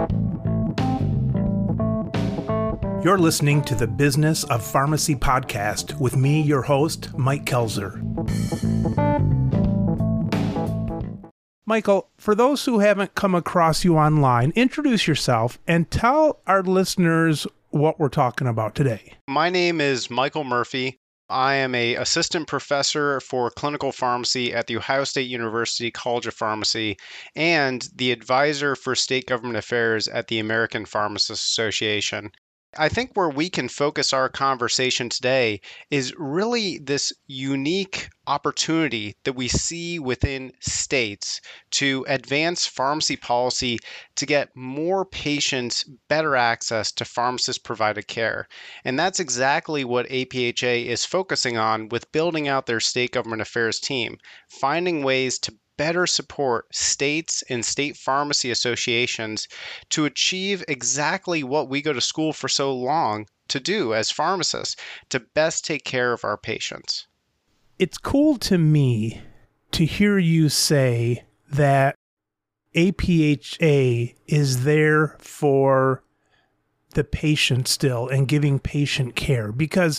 You're listening to the Business of Pharmacy podcast with me, your host, Mike Kelzer. Michael, for those who haven't come across you online, introduce yourself and tell our listeners what we're talking about today. My name is Michael Murphy. I am an assistant professor for clinical pharmacy at the Ohio State University College of Pharmacy and the advisor for state government affairs at the American Pharmacists Association. I think where we can focus our conversation today is really this unique opportunity that we see within states to advance pharmacy policy to get more patients better access to pharmacist-provided care. And that's exactly what APHA is focusing on with building out their state government affairs team, finding ways to better support states and state pharmacy associations to achieve exactly what we go to school for so long to do as pharmacists, to best take care of our patients. It's cool to me to hear you say that APHA is there for the patient still and giving patient care, because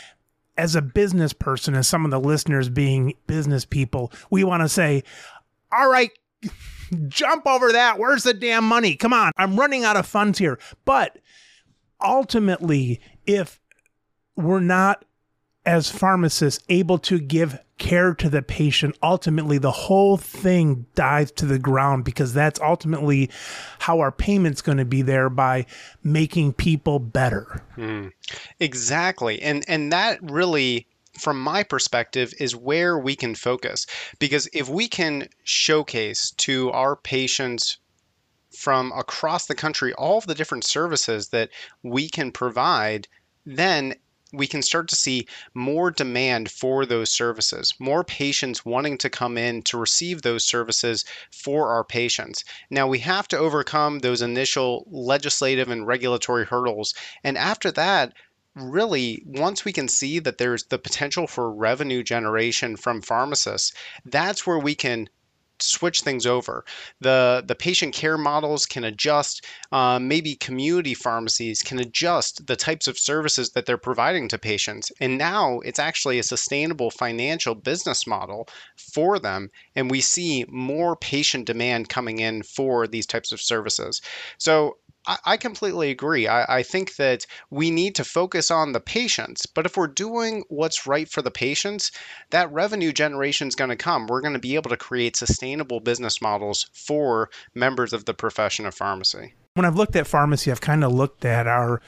as a business person, as some of the listeners being business people, we want to say, all right, jump over that. Where's the damn money? Come on, I'm running out of funds here. But ultimately, if we're not, as pharmacists, able to give care to the patient, ultimately the whole thing dives to the ground, because that's ultimately how our payment's going to be there, by making people better. Exactly. And that really, from my perspective, is where we can focus. Because if we can showcase to our patients from across the country all of the different services that we can provide, then we can start to see more demand for those services, more patients wanting to come in to receive those services for our patients. Now, we have to overcome those initial legislative and regulatory hurdles. And after that, really, once we can see that there's the potential for revenue generation from pharmacists, that's where we can switch things over. The patient care models can adjust. Maybe community pharmacies can adjust the types of services that they're providing to patients. And now it's actually a sustainable financial business model for them. And we see more patient demand coming in for these types of services. So I completely agree. I think that we need to focus on the patients, but if we're doing what's right for the patients, that revenue generation is going to come. We're going to be able to create sustainable business models for members of the profession of pharmacy. When I've looked at pharmacy, I've kind of looked at our,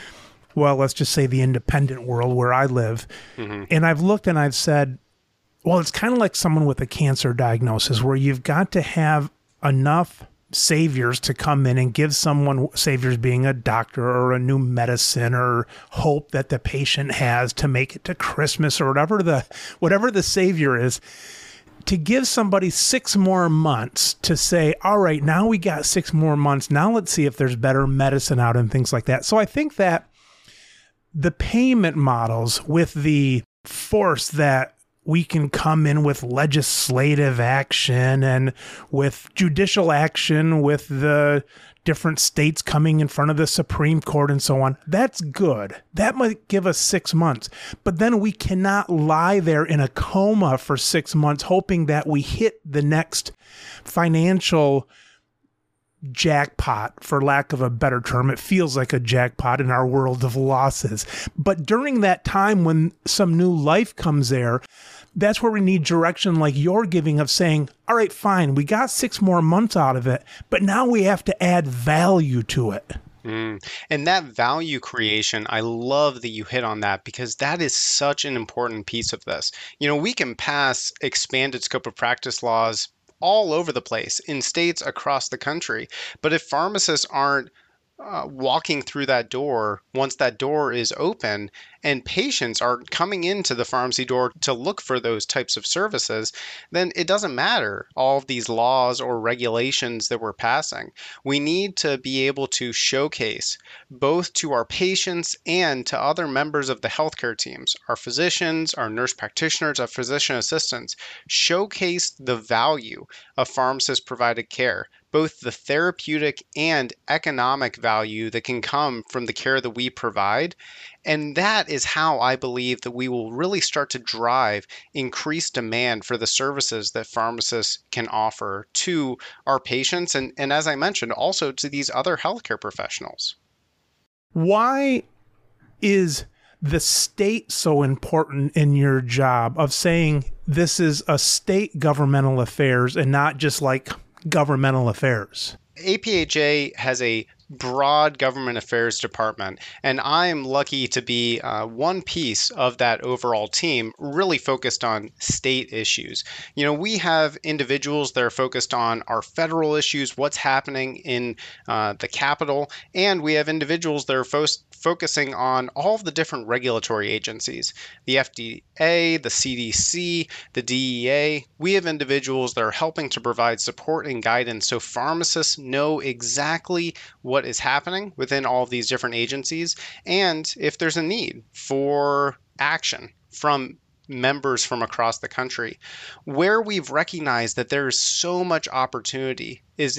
well, let's just say the independent world where I live. And I've looked and I've said, well, it's kind of like someone with a cancer diagnosis, where you've got to have enough saviors to come in and give someone, saviors being a doctor or a new medicine or hope that the patient has to make it to Christmas, or whatever the savior is, to give somebody 6 more months to say, all right, now we got 6 more months. Now let's see if there's better medicine out and things like that. So I think that the payment models, with the force that we can come in with legislative action and with judicial action, with the different states coming in front of the Supreme Court and so on, that's good. That might give us 6 months. But then we cannot lie there in a coma for 6 months hoping that we hit the next financial jackpot, for lack of a better term. It feels like a jackpot in our world of losses. But during that time when some new life comes there, that's where we need direction like you're giving, of saying, all right, fine, we got 6 more months out of it, but now we have to add value to it. And that value creation, I love that you hit on that, because that is such an important piece of this. We can pass expanded scope of practice laws all over the place in states across the country. But if pharmacists aren't walking through that door, once that door is open and patients are coming into the pharmacy door to look for those types of services, then it doesn't matter all of these laws or regulations that we're passing. We need to be able to showcase both to our patients and to other members of the healthcare teams, our physicians, our nurse practitioners, our physician assistants, showcase the value of pharmacist provided care. both the therapeutic and economic value that can come from the care that we provide. And that is how I believe that we will really start to drive increased demand for the services that pharmacists can offer to our patients and as I mentioned, also to these other healthcare professionals. Why is the state so important in your job of saying this is a state governmental affairs and not just like governmental affairs? APHA has a broad government affairs department, and I'm lucky to be one piece of that overall team, really focused on state issues. We have individuals that are focused on our federal issues, what's happening in the Capitol, and we have individuals that are focusing on all of the different regulatory agencies, the FDA, the CDC, the DEA. We have individuals that are helping to provide support and guidance so pharmacists know exactly what is happening within all of these different agencies and if there's a need for action from members from across the country. Where we've recognized that there is so much opportunity is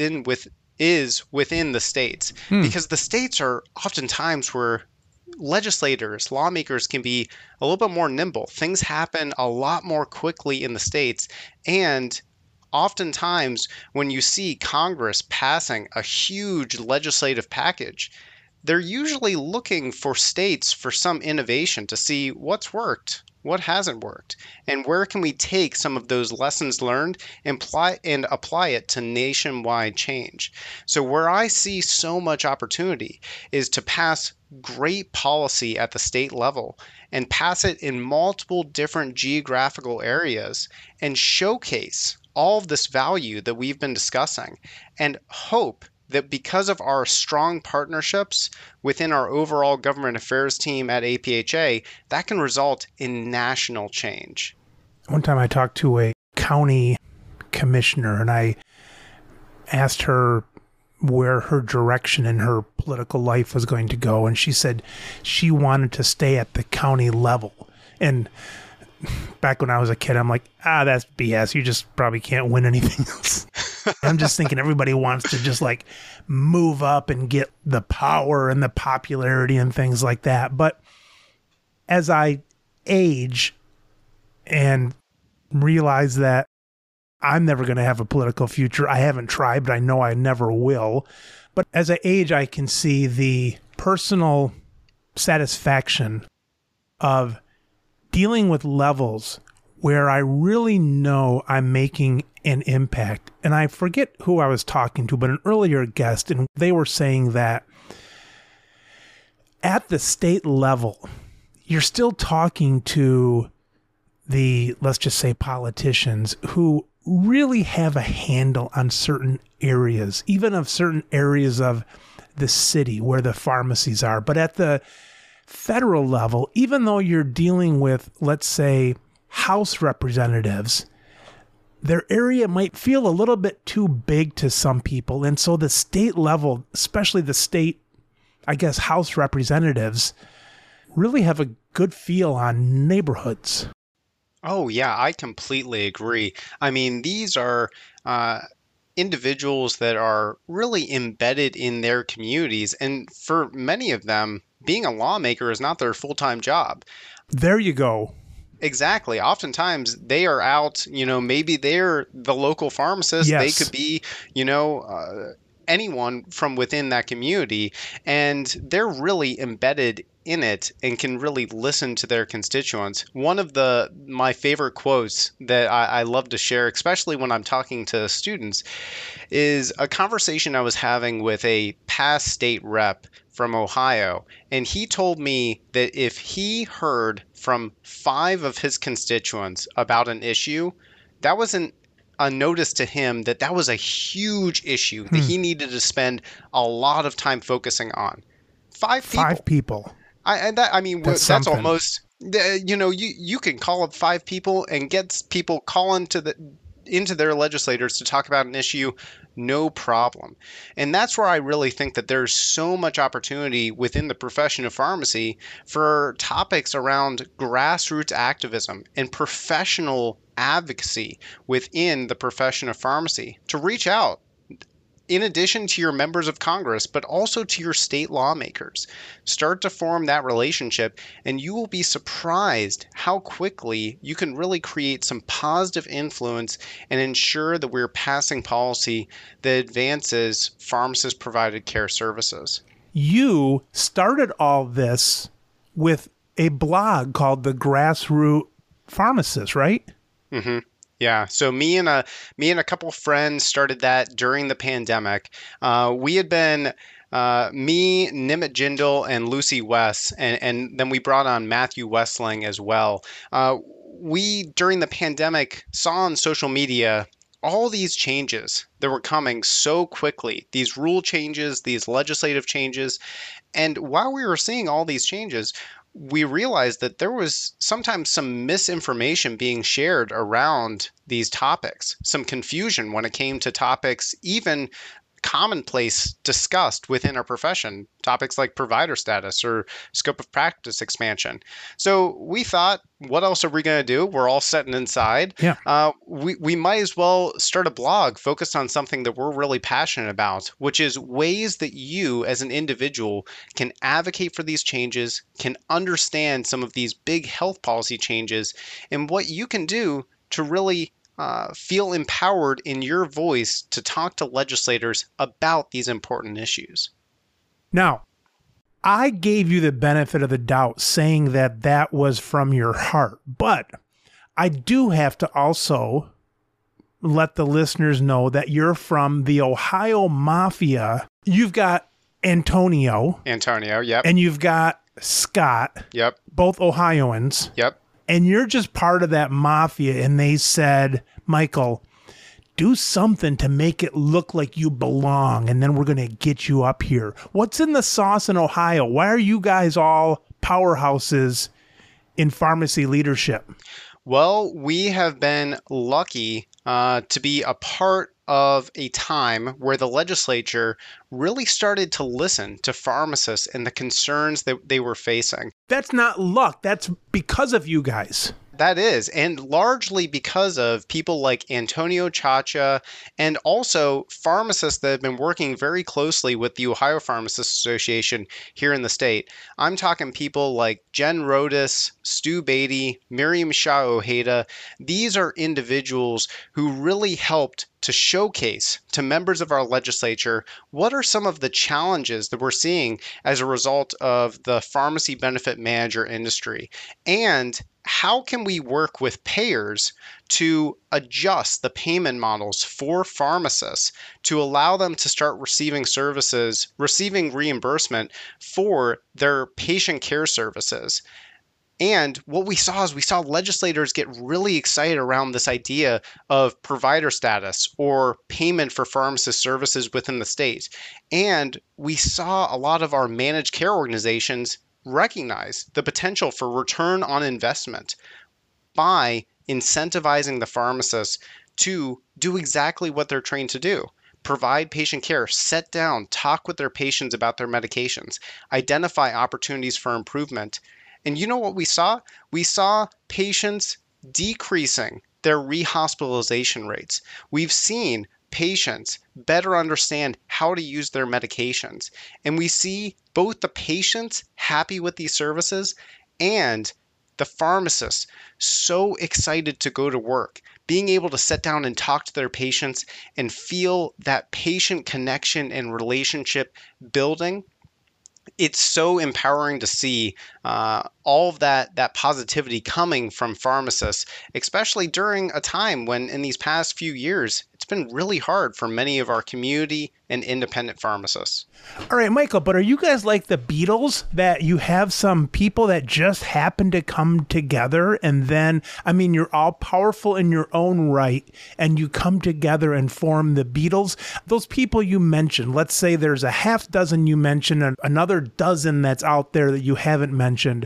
within the states, because the states are oftentimes where legislators, lawmakers can be a little bit more nimble. Things happen a lot more quickly in the states, and oftentimes when you see Congress passing a huge legislative package, they're usually looking for states for some innovation to see what's worked, what hasn't worked, and where can we take some of those lessons learned and apply it to nationwide change. So where I see so much opportunity is to pass great policy at the state level and pass it in multiple different geographical areas and showcase all of this value that we've been discussing, and hope that because of our strong partnerships within our overall government affairs team at APHA, that can result in national change. One time I talked to a county commissioner and I asked her where her direction in her political life was going to go, and she said she wanted to stay at the county level. And back when I was a kid, I'm like, that's BS. You just probably can't win anything else. I'm just thinking everybody wants to just like move up and get the power and the popularity and things like that. But as I age and realize that I'm never going to have a political future, I haven't tried, but I know I never will. But as I age, I can see the personal satisfaction of dealing with levels where I really know I'm making an impact. And I forget who I was talking to, but an earlier guest, and they were saying that at the state level, you're still talking to the, let's just say, politicians who really have a handle on certain areas, even of certain areas of the city where the pharmacies are. But at the federal level, even though you're dealing with, let's say, House representatives, their area might feel a little bit too big to some people. And so the state level, especially the state, I guess, House representatives, really have a good feel on neighborhoods. Oh, yeah, I completely agree. I mean, these are individuals that are really embedded in their communities. And for many of them, being a lawmaker is not their full-time job. There you go. Exactly. Oftentimes they are out, maybe they're the local pharmacist. Yes. They could be, anyone from within that community, and they're really embedded in it and can really listen to their constituents. One of my favorite quotes that I love to share, especially when I'm talking to students, is a conversation I was having with a past state rep from Ohio. And he told me that if he heard from 5 of his constituents about an issue, that wasn't a notice to him that was a huge issue that he needed to spend a lot of time focusing on. 5 people. 5 people. That's almost, you can call up 5 people and get people calling into their legislators to talk about an issue, no problem. And that's where I really think that there's so much opportunity within the profession of pharmacy for topics around grassroots activism and professional advocacy within the profession of pharmacy to reach out in addition to your members of Congress, but also to your state lawmakers. Start to form that relationship, and you will be surprised how quickly you can really create some positive influence and ensure that we're passing policy that advances pharmacist provided care services. You started all this with a blog called The Grassroots Pharmacist, right? Mm-hmm. Yeah. So me and a couple friends started that during the pandemic. We had been me, Nimit Jindal, and Lucy West, and then we brought on Matthew Westling as well. We during the pandemic saw on social media all these changes that were coming so quickly, these rule changes, these legislative changes. And while we were seeing all these changes, we realized that there was sometimes some misinformation being shared around these topics, some confusion when it came to topics even commonplace discussed within our profession, topics like provider status or scope of practice expansion. So we thought, what else are we going to do? We're all sitting inside. Yeah. We might as well start a blog focused on something that we're really passionate about, which is ways that you as an individual can advocate for these changes, can understand some of these big health policy changes, and what you can do to really feel empowered in your voice to talk to legislators about these important issues. Now, I gave you the benefit of the doubt saying that that was from your heart, but I do have to also let the listeners know that you're from the Ohio Mafia. You've got Antonio. Yep. And you've got Scott. Yep. Both Ohioans. Yep. And you're just part of that mafia. And they said, Michael, do something to make it look like you belong. And then we're going to get you up here. What's in the sauce in Ohio? Why are you guys all powerhouses in pharmacy leadership? Well, we have been lucky to be a part of a time where the legislature really started to listen to pharmacists and the concerns that they were facing. That's not luck. That's because of you guys. That is, and largely because of people like Antonio Chacha and also pharmacists that have been working very closely with the Ohio Pharmacists Association here in the state. I'm talking people like Jen Rodas, Stu Beatty, Miriam Shah Ojeda. These are individuals who really helped to showcase to members of our legislature what are some of the challenges that we're seeing as a result of the pharmacy benefit manager industry, and how can we work with payers to adjust the payment models for pharmacists to allow them to start receiving services, receiving reimbursement for their patient care services. And what we saw is we saw legislators get really excited around this idea of provider status or payment for pharmacist services within the state. And we saw a lot of our managed care organizations recognize the potential for return on investment by incentivizing the pharmacists to do exactly what they're trained to do. Provide patient care, sit down, talk with their patients about their medications, identify opportunities for improvement. And you know what we saw? We saw patients decreasing their rehospitalization rates. We've seen patients better understand how to use their medications. And we see both the patients happy with these services and the pharmacists so excited to go to work, being able to sit down and talk to their patients and feel that patient connection and relationship building. It's so empowering to see all of that positivity coming from pharmacists, especially during a time when in these past few years, it's been really hard for many of our community and independent pharmacists. All right, Michael, but are you guys like the Beatles, that you have some people that just happen to come together and then, I mean, you're all powerful in your own right and you come together and form the Beatles? Those people you mentioned, let's say there's a half dozen you mentioned and another dozen that's out there that you haven't mentioned.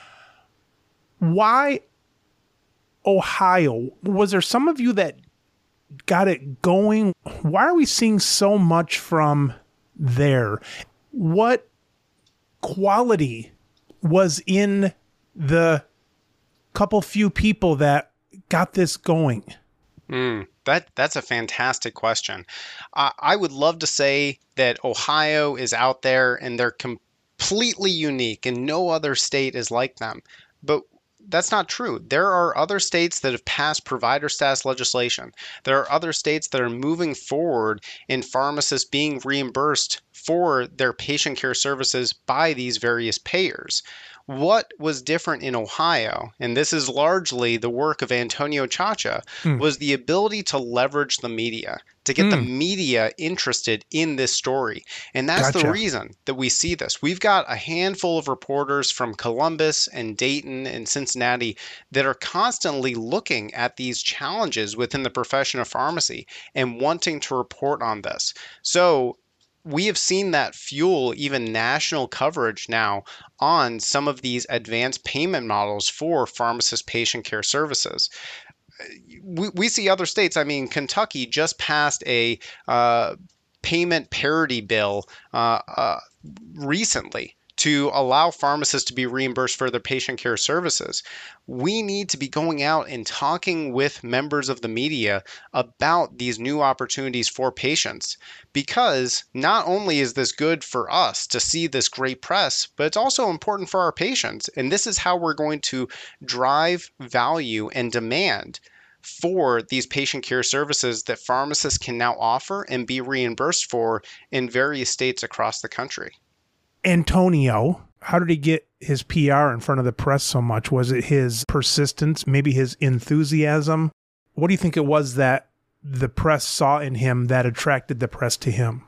Why Ohio? Was there some of you that got it going? Why are we seeing so much from there? What quality was in the couple few people that got this going? That's a fantastic question. I would love to say that Ohio is out there and they're completely unique and no other state is like them. But that's not true. There are other states that have passed provider status legislation. There are other states that are moving forward in pharmacists being reimbursed for their patient care services by these various payers. What was different in Ohio, and this is largely the work of Antonio Chacha, Mm, was the ability to leverage the media, to get the mm, media interested in this story. And that's the gotcha. reason that we see this. We've got a handful of reporters from Columbus and Dayton and Cincinnati that are constantly looking at these challenges within the profession of pharmacy and wanting to report on this. So we have seen that fuel even national coverage now on some of these advanced payment models for pharmacist patient care services. We see other states. I mean, Kentucky just passed a payment parity bill recently to allow pharmacists to be reimbursed for their patient care services. We need to be going out and talking with members of the media about these new opportunities for patients because not only is this good for us to see this great press, but it's also important for our patients. And this is how we're going to drive value and demand for these patient care services that pharmacists can now offer and be reimbursed for in various states across the country. Antonio, how did he get his PR in front of the press so much? Was it his persistence, maybe his enthusiasm? What do you think it was that the press saw in him that attracted the press to him?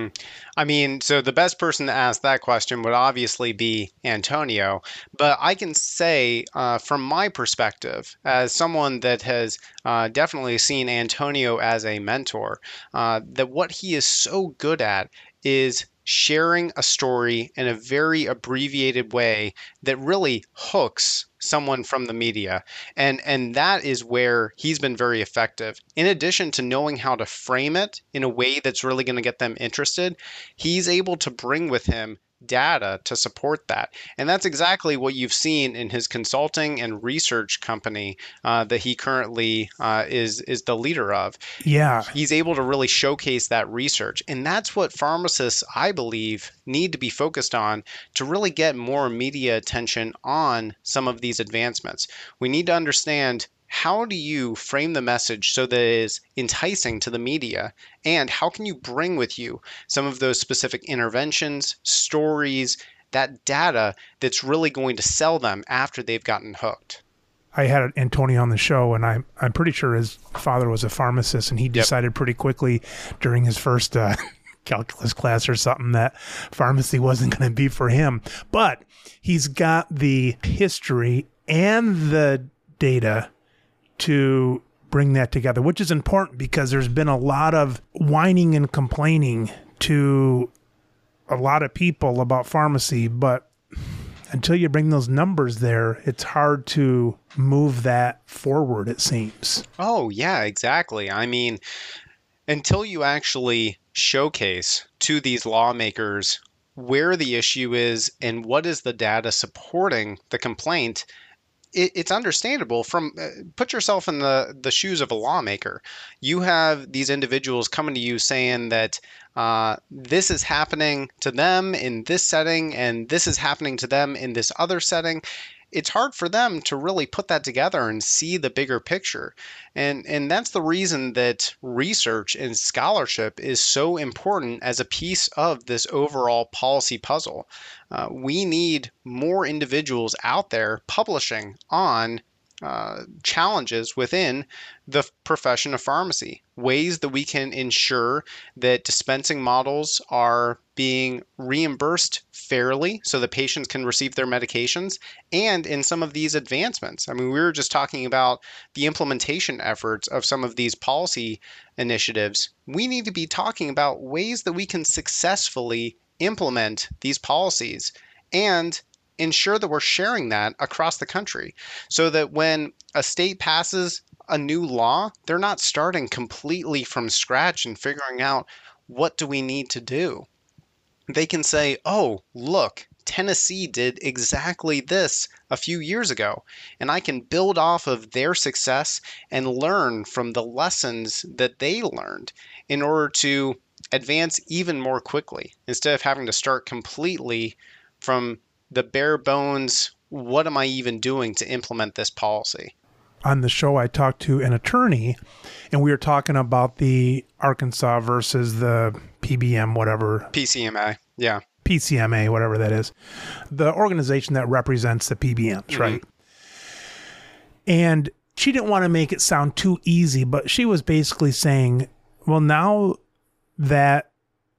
I mean, so the best person to ask that question would obviously be Antonio. But I can say, from my perspective, as someone that has definitely seen Antonio as a mentor, that what he is so good at is sharing a story in a very abbreviated way that really hooks someone from the media. And that is where he's been very effective. In addition to knowing how to frame it in a way that's really going to get them interested, he's able to bring with him data to support that. And that's exactly what you've seen in his consulting and research company that he currently is the leader of. Yeah. He's able to really showcase that research. And that's what pharmacists, I believe, need to be focused on to really get more media attention on some of these advancements. We need to understand, how do you frame the message so that it is enticing to the media? And how can you bring with you some of those specific interventions, stories, that data that's really going to sell them after they've gotten hooked? I had Antonio on the show, and I'm pretty sure his father was a pharmacist, and he decided pretty quickly during his first calculus class or something that pharmacy wasn't going to be for him. But he's got the history and the data to bring that together, which is important because there's been a lot of whining and complaining to a lot of people about pharmacy, but until you bring those numbers there, it's hard to move that forward, it seems. Oh, yeah, exactly. I mean, until you actually showcase to these lawmakers where the issue is and what is the data supporting the complaint, it's understandable. From put yourself in the shoes of a lawmaker. You have these individuals coming to you saying that this is happening to them in this setting and this is happening to them in this other setting. It's hard for them to really put that together and see the bigger picture. And that's the reason that research and scholarship is so important as a piece of this overall policy puzzle. We need more individuals out there publishing on challenges within the profession of pharmacy, ways that we can ensure that dispensing models are being reimbursed fairly so that patients can receive their medications, and in some of these advancements. I mean, we were just talking about the implementation efforts of some of these policy initiatives. We need to be talking about ways that we can successfully implement these policies and ensure that we're sharing that across the country so that when a state passes a new law, they're not starting completely from scratch and figuring out what do we need to do. They can say, oh, look, Tennessee did exactly this a few years ago, and I can build off of their success and learn from the lessons that they learned in order to advance even more quickly instead of having to start completely from the bare bones. What am I even doing to implement this policy? On the show, I talked to an attorney, and we were talking about the Arkansas versus the PBM, whatever. PCMA, yeah. PCMA, whatever that is. The organization that represents the PBMs, right? And she didn't want to make it sound too easy, but she was basically saying, well, now that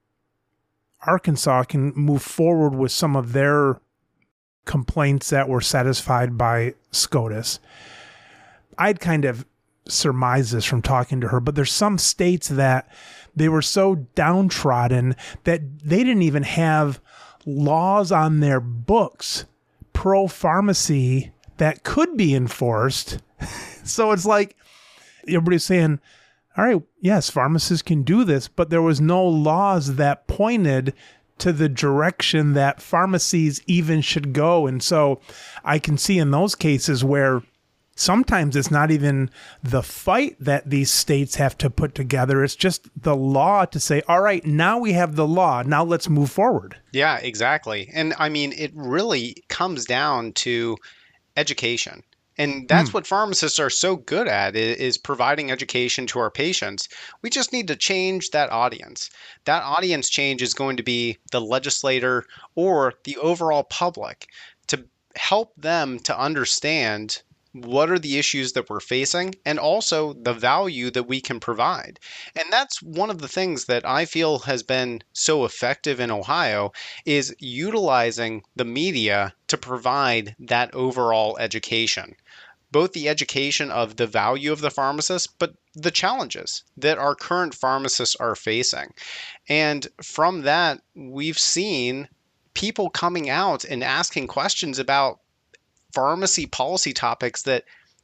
Arkansas can move forward with some of their complaints that were satisfied by SCOTUS, I'd kind of surmised this from talking to her, but there's some states that they were so downtrodden that they didn't even have laws on their books pro-pharmacy that could be enforced. So it's like everybody's saying, all right, yes, pharmacists can do this, but there was no laws that pointed to the direction that pharmacies even should go. And so I can see in those cases where sometimes it's not even the fight that these states have to put together. It's just the law to say, all right, now we have the law. Now let's move forward. Yeah, exactly. And I mean, it really comes down to education. And that's what pharmacists are so good at, is providing education to our patients. We just need to change that audience. That audience change is going to be the legislator or the overall public, to help them to understand what are the issues that we're facing and also the value that we can provide. And that's one of the things that I feel has been so effective in Ohio, is utilizing the media to provide that overall education. Both the education of the value of the pharmacist, but the challenges that our current pharmacists are facing. And from that, we've seen people coming out and asking questions about pharmacy policy topics that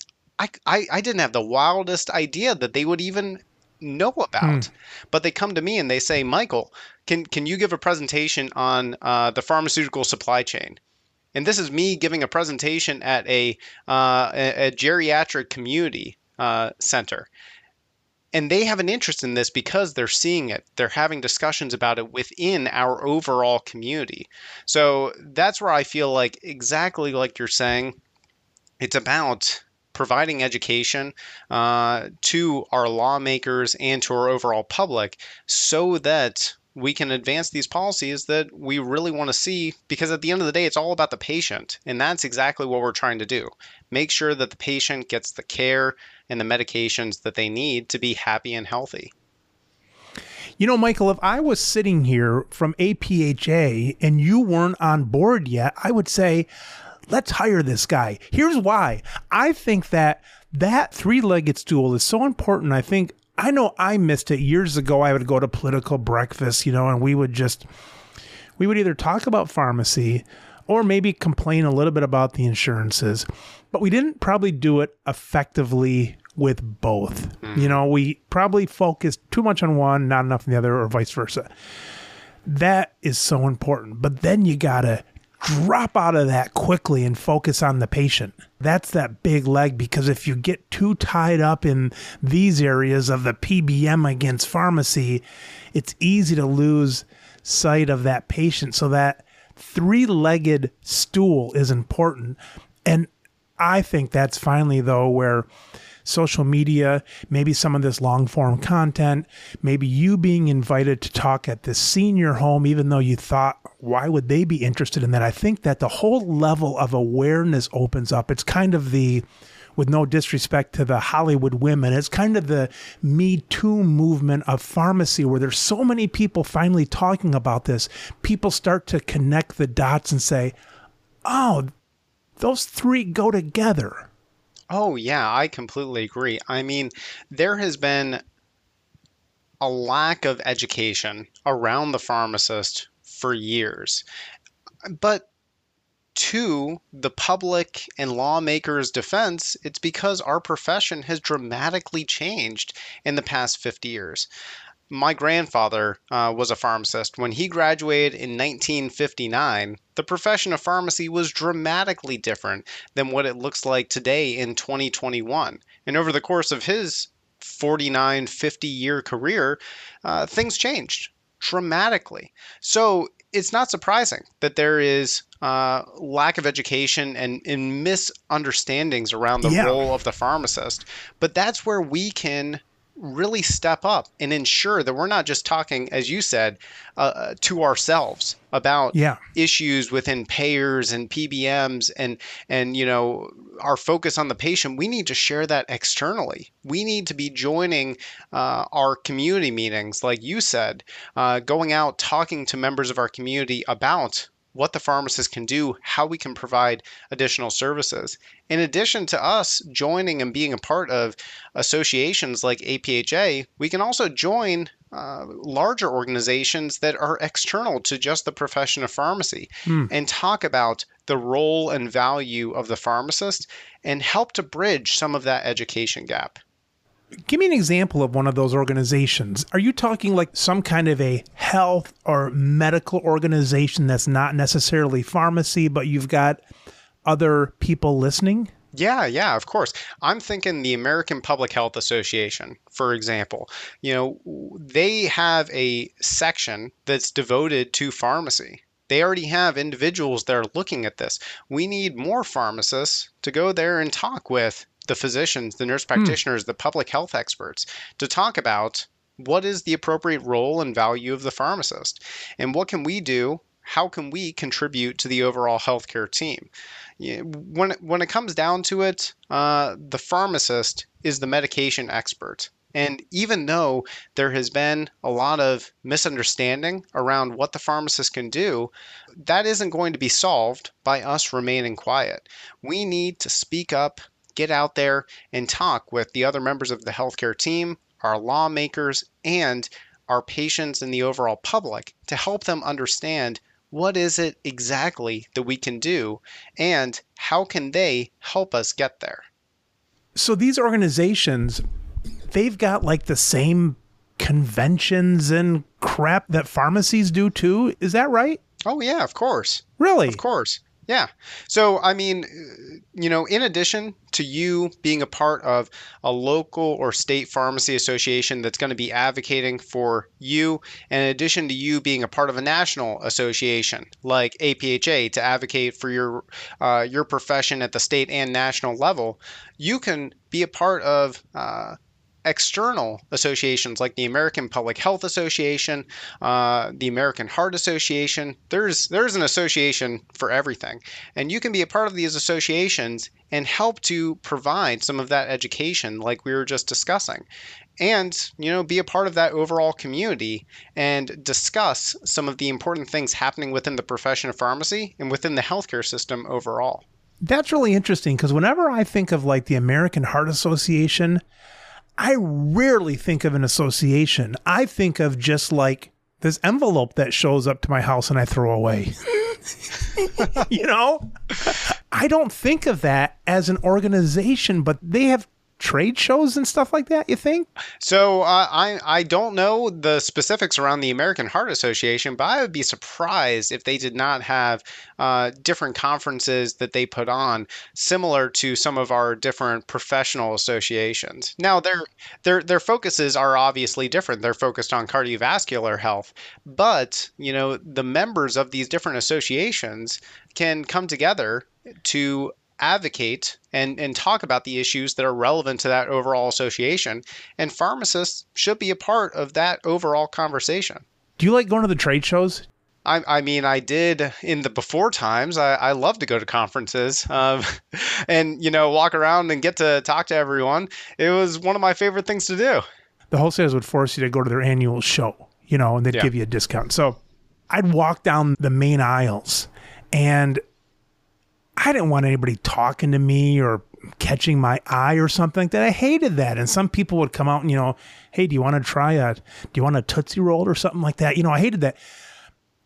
I didn't have the wildest idea that they would even know about. But they come to me and they say, Michael, can you give a presentation on the pharmaceutical supply chain? And this is me giving a presentation at a geriatric community center. And they have an interest in this because they're seeing it. They're having discussions about it within our overall community. So that's where I feel like, exactly like you're saying, it's about providing education to our lawmakers and to our overall public so that we can advance these policies that we really want to see, because at the end of the day, it's all about the patient. And that's exactly what we're trying to do. Make sure that the patient gets the care and the medications that they need to be happy and healthy. You know, Michael, if I was sitting here from APHA and you weren't on board yet, I would say, let's hire this guy. Here's why. I think that three-legged stool is so important. I know I missed it years ago. I would go to political breakfast, and we would either talk about pharmacy or maybe complain a little bit about the insurances, but we didn't probably do it effectively with both. We probably focused too much on one, not enough on the other, or vice versa. That is so important. But then you got to drop out of that quickly and focus on the patient. That's that big leg, because if you get too tied up in these areas of the PBM against pharmacy, it's easy to lose sight of that patient. So that three-legged stool is important. And I think that's finally, though, where social media, maybe some of this long-form content, maybe you being invited to talk at this senior home, even though you thought, why would they be interested in that? I think that the whole level of awareness opens up. It's kind of with no disrespect to the Hollywood women, it's kind of the Me Too movement of pharmacy, where there's so many people finally talking about this. People start to connect the dots and say, oh, those three go together. Oh, yeah, I completely agree. I mean, there has been a lack of education around the pharmacist for years. But to the public and lawmakers' defense, it's because our profession has dramatically changed in the past 50 years. my grandfather was a pharmacist. When he graduated in 1959, the profession of pharmacy was dramatically different than what it looks like today in 2021. And over the course of his 49, 50-year career, things changed dramatically. So it's not surprising that there is lack of education and misunderstandings around the role of the pharmacist. But that's where we can really step up and ensure that we're not just talking, as you said, to ourselves about issues within payers and PBMs and our focus on the patient. We need to share that externally. We need to be joining our community meetings, like you said, going out, talking to members of our community about what the pharmacist can do, how we can provide additional services. In addition to us joining and being a part of associations like APHA, we can also join larger organizations that are external to just the profession of pharmacy and talk about the role and value of the pharmacist and help to bridge some of that education gap. Give me an example of one of those organizations. Are you talking like some kind of a health or medical organization that's not necessarily pharmacy, but you've got other people listening? Yeah, of course. I'm thinking the American Public Health Association, for example. They have a section that's devoted to pharmacy. They already have individuals that are looking at this. We need more pharmacists to go there and talk with the physicians, the nurse practitioners, the public health experts to talk about what is the appropriate role and value of the pharmacist and what can we do, how can we contribute to the overall healthcare team. When it comes down to it, the pharmacist is the medication expert. And even though there has been a lot of misunderstanding around what the pharmacist can do, that isn't going to be solved by us remaining quiet. We need to speak up, get out there and talk with the other members of the healthcare team, our lawmakers, and our patients and the overall public to help them understand what is it exactly that we can do and how can they help us get there. So these organizations, they've got like the same conventions and crap that pharmacies do too. Is that right? Oh, yeah, of course. Really? Of course. Yeah. So, I mean, in addition to you being a part of a local or state pharmacy association that's going to be advocating for you, and in addition to you being a part of a national association like APHA to advocate for your profession at the state and national level, you can be a part of external associations like the American Public Health Association, the American Heart Association. There's an association for everything. And you can be a part of these associations and help to provide some of that education like we were just discussing. And, be a part of that overall community and discuss some of the important things happening within the profession of pharmacy and within the healthcare system overall. That's really interesting because whenever I think of like the American Heart Association, I rarely think of an association. I think of just like this envelope that shows up to my house and I throw away. I don't think of that as an organization, but they have trade shows and stuff like that, you think? So I don't know the specifics around the American Heart Association, but I would be surprised if they did not have different conferences that they put on similar to some of our different professional associations. Now, their focuses are obviously different. They're focused on cardiovascular health, but the members of these different associations can come together to advocate and talk about the issues that are relevant to that overall association. And pharmacists should be a part of that overall conversation. Do you like going to the trade shows? I mean, I did in the before times. I love to go to conferences and, walk around and get to talk to everyone. It was one of my favorite things to do. The wholesalers would force you to go to their annual show, and they'd give you a discount. So I'd walk down the main aisles and I didn't want anybody talking to me or catching my eye or something like that. I hated that. And some people would come out and, hey, do you want a Tootsie Roll or something like that? I hated that.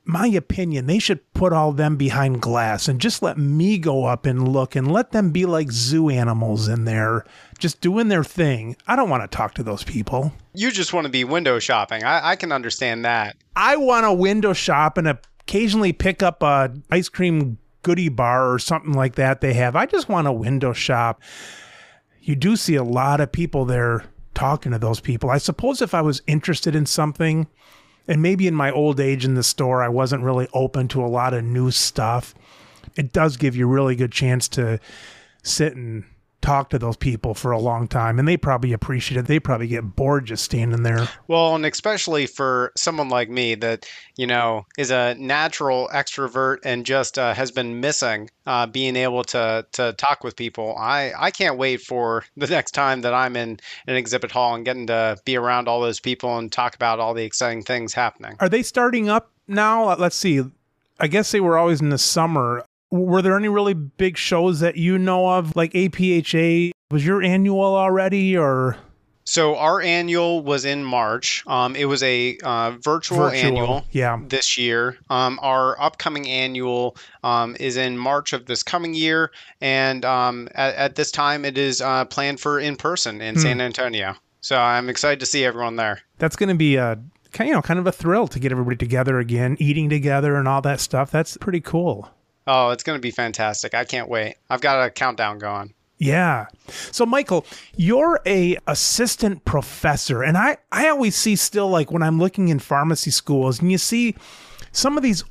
my opinion, they should put all them behind glass and just let me go up and look and let them be like zoo animals in there, just doing their thing. I don't want to talk to those people. You just want to be window shopping. I can understand that. I want to window shop and occasionally pick up a ice cream goodie bar or something like that they have. I just want to window shop. You do see a lot of people there talking to those people. I suppose if I was interested in something, and maybe in my old age in the store, I wasn't really open to a lot of new stuff, it does give you a really good chance to sit and talk to those people for a long time. And they probably appreciate it. They probably get bored just standing there. Well, and especially for someone like me that, is a natural extrovert and just has been missing being able to talk with people. I can't wait for the next time that I'm in an exhibit hall and getting to be around all those people and talk about all the exciting things happening. Are they starting up now? Let's see. I guess they were always in the summer. Were there any really big shows that you know of, like APHA? Was your annual already, or? So our annual was in March. It was a virtual annual this year. Our upcoming annual is in March of this coming year. And at this time, it is planned for in person in San Antonio. So I'm excited to see everyone there. That's going to be a kind of a thrill to get everybody together again, eating together and all that stuff. That's pretty cool. Oh, it's going to be fantastic. I can't wait. I've got a countdown going. Yeah. So, Michael, you're a assistant professor. And I always see still, like when I'm looking in pharmacy schools and you see some of these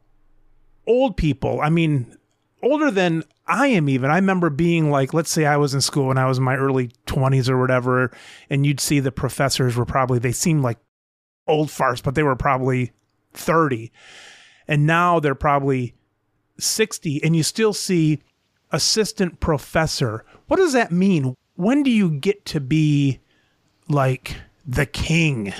old people, I mean, older than I am even. I remember being like, let's say I was in school when I was in my early 20s or whatever, and you'd see the professors were probably, they seemed like old farts, but they were probably 30. And now they're probably 60, and you still see assistant professor. What does that mean? When do you get to be like the king?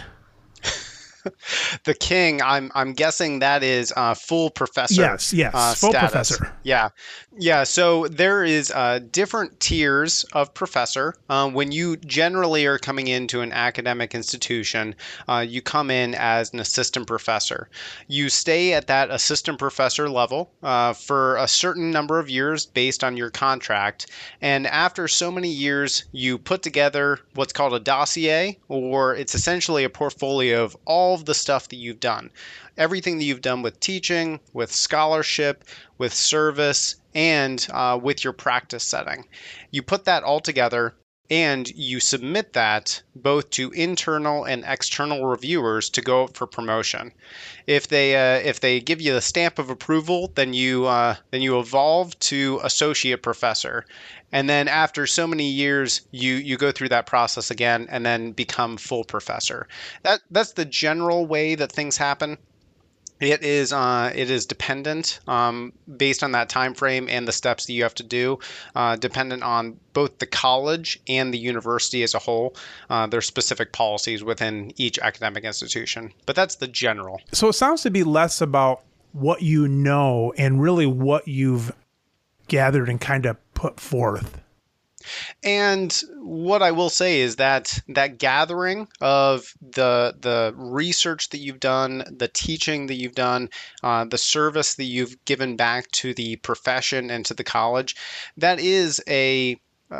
The king, I'm guessing that is full professor. Yes, full status. Professor. Yeah. So there is different tiers of professor. When you generally are coming into an academic institution, you come in as an assistant professor. You stay at that assistant professor level for a certain number of years based on your contract. And after so many years, you put together what's called a dossier, or it's essentially a portfolio of all of the stuff that you've done. Everything that you've done with teaching, with scholarship, with service, and with your practice setting. You put that all together and you submit that both to internal and external reviewers to go up for promotion. If they give you the stamp of approval, then you evolve to associate professor. And then after so many years, you go through that process again and then become full professor. That's the general way that things happen. It is dependent based on that time frame and the steps that you have to do, dependent on both the college and the university as a whole. There's specific policies within each academic institution, but that's the general. So it sounds to be less about what you know and really what you've gathered and kind of put forth. And what I will say is that gathering of the research that you've done, the teaching that you've done, the service that you've given back to the profession and to the college, that is an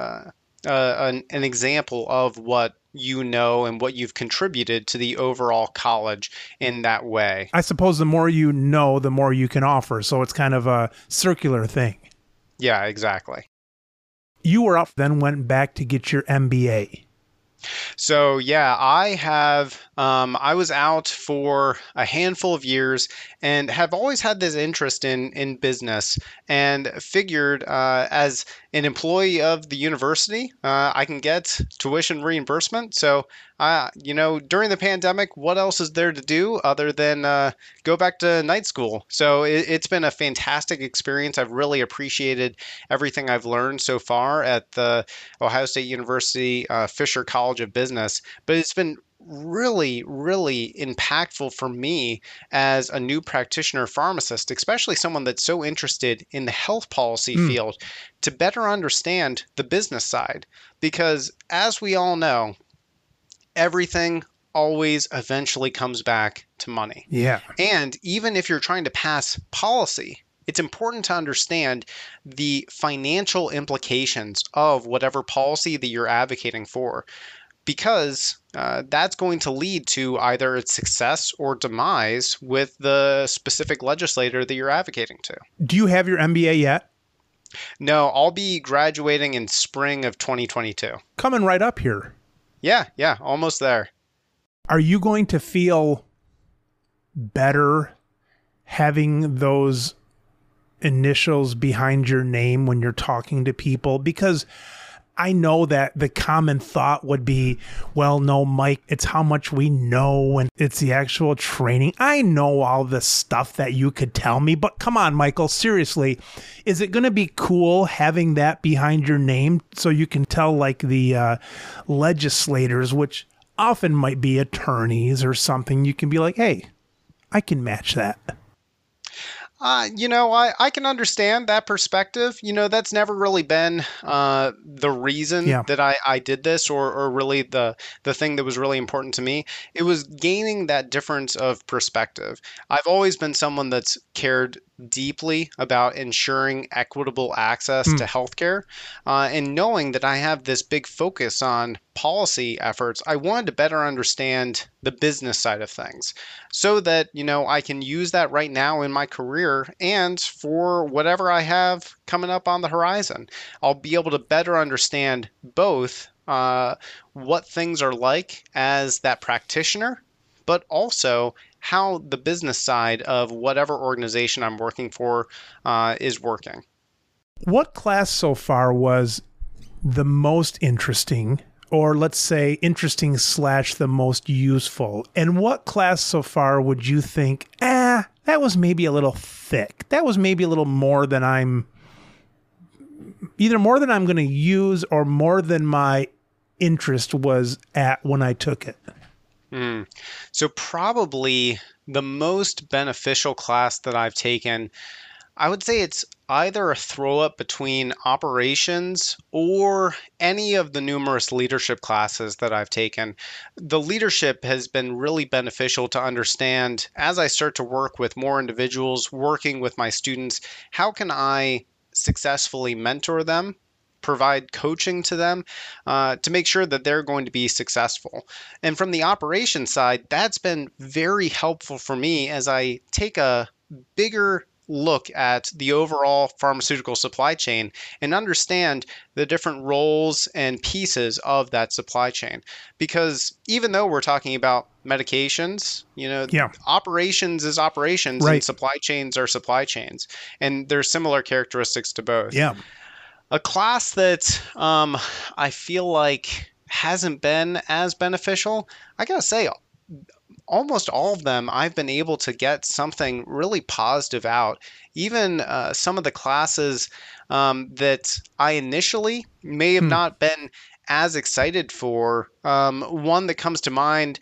example of what you know and what you've contributed to the overall college in that way. I suppose the more you know, the more you can offer. So it's kind of a circular thing. Yeah, exactly. You were up, then went back to get your MBA. So yeah, I was out for a handful of years and have always had this interest in business, and figured as an employee of the university, I can get tuition reimbursement. So during the pandemic, what else is there to do other than go back to night school? So it's been a fantastic experience. I've really appreciated everything I've learned so far at the Ohio State University Fisher College of Business, but it's been really, really impactful for me as a new practitioner pharmacist, especially someone that's so interested in the health policy field, to better understand the business side. Because as we all know, everything always eventually comes back to money. Yeah. And even if you're trying to pass policy, it's important to understand the financial implications of whatever policy that you're advocating for, because that's going to lead to either its success or demise with the specific legislator that you're advocating to. Do you have your MBA yet? No, I'll be graduating in spring of 2022. Coming right up here. Yeah, almost there. Are you going to feel better having those initials behind your name when you're talking to people? Because I know that the common thought would be, well, no, Mike, it's how much we know and it's the actual training. I know all the stuff that you could tell me, but come on, Michael, seriously, is it going to be cool having that behind your name so you can tell like the legislators, which often might be attorneys or something, you can be like, hey, I can match that. I can understand that perspective. That's never really been the reason that I did this, or really the thing that was really important to me. It was gaining that difference of perspective. I've always been someone that's cared deeply about ensuring equitable access to healthcare, and knowing that I have this big focus on policy efforts, I wanted to better understand the business side of things so that, I can use that right now in my career and for whatever I have coming up on the horizon. I'll be able to better understand both what things are like as that practitioner, but also how the business side of whatever organization I'm working for is working. What class so far was the most interesting, or let's say interesting / the most useful? And what class so far would you think, that was maybe a little thick. That was maybe a little more than I'm going to use or more than my interest was at when I took it? So probably the most beneficial class that I've taken, I would say it's either a throw up between operations or any of the numerous leadership classes that I've taken. The leadership has been really beneficial to understand as I start to work with more individuals, working with my students, how can I successfully mentor them, provide coaching to them to make sure that they're going to be successful. And from the operations side, that's been very helpful for me as I take a bigger look at the overall pharmaceutical supply chain and understand the different roles and pieces of that supply chain. Because even though we're talking about medications, operations is operations, right, and supply chains are supply chains. And there's similar characteristics to both. Yeah. A class that I feel like hasn't been as beneficial, I gotta say, almost all of them, I've been able to get something really positive out. Even some of the classes that I initially may have not been as excited for. One that comes to mind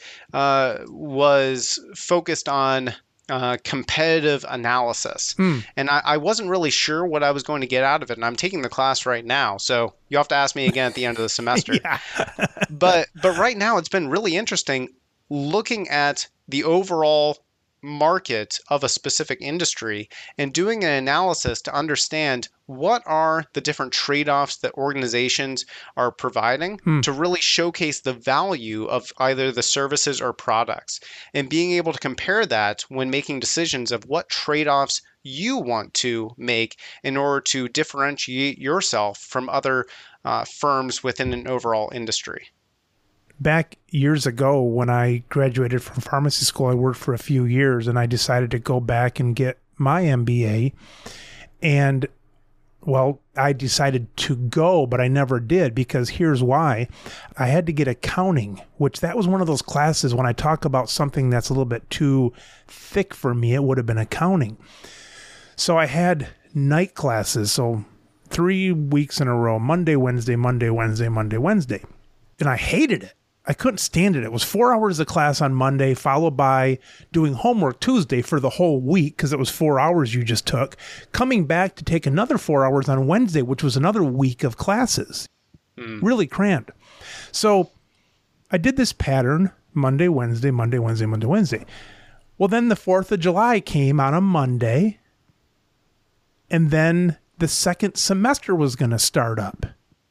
was focused on competitive analysis. And I wasn't really sure what I was going to get out of it. And I'm taking the class right now. So you'll have to ask me again at the end of the semester. But right now it's been really interesting looking at the overall market of a specific industry and doing an analysis to understand what are the different trade-offs that organizations are providing to really showcase the value of either the services or products, and being able to compare that when making decisions of what trade-offs you want to make in order to differentiate yourself from other firms within an overall industry. Back years ago when I graduated from pharmacy school, I worked for a few years and I decided to go back and get my MBA. And well, I decided to go, but I never did, because here's why. I had to get accounting, which that was one of those classes when I talk about something that's a little bit too thick for me, it would have been accounting. So I had night classes. So 3 weeks in a row, Monday, Wednesday, Monday, Wednesday, Monday, Wednesday. And I hated it. I couldn't stand it. It was 4 hours of class on Monday, followed by doing homework Tuesday for the whole week, because it was 4 hours you just took, coming back to take another 4 hours on Wednesday, which was another week of classes. Really cramped. So I did this pattern. Monday, Wednesday, Monday, Wednesday, Monday, Wednesday. Well, then the 4th of July came on a Monday, and then the second semester was going to start up.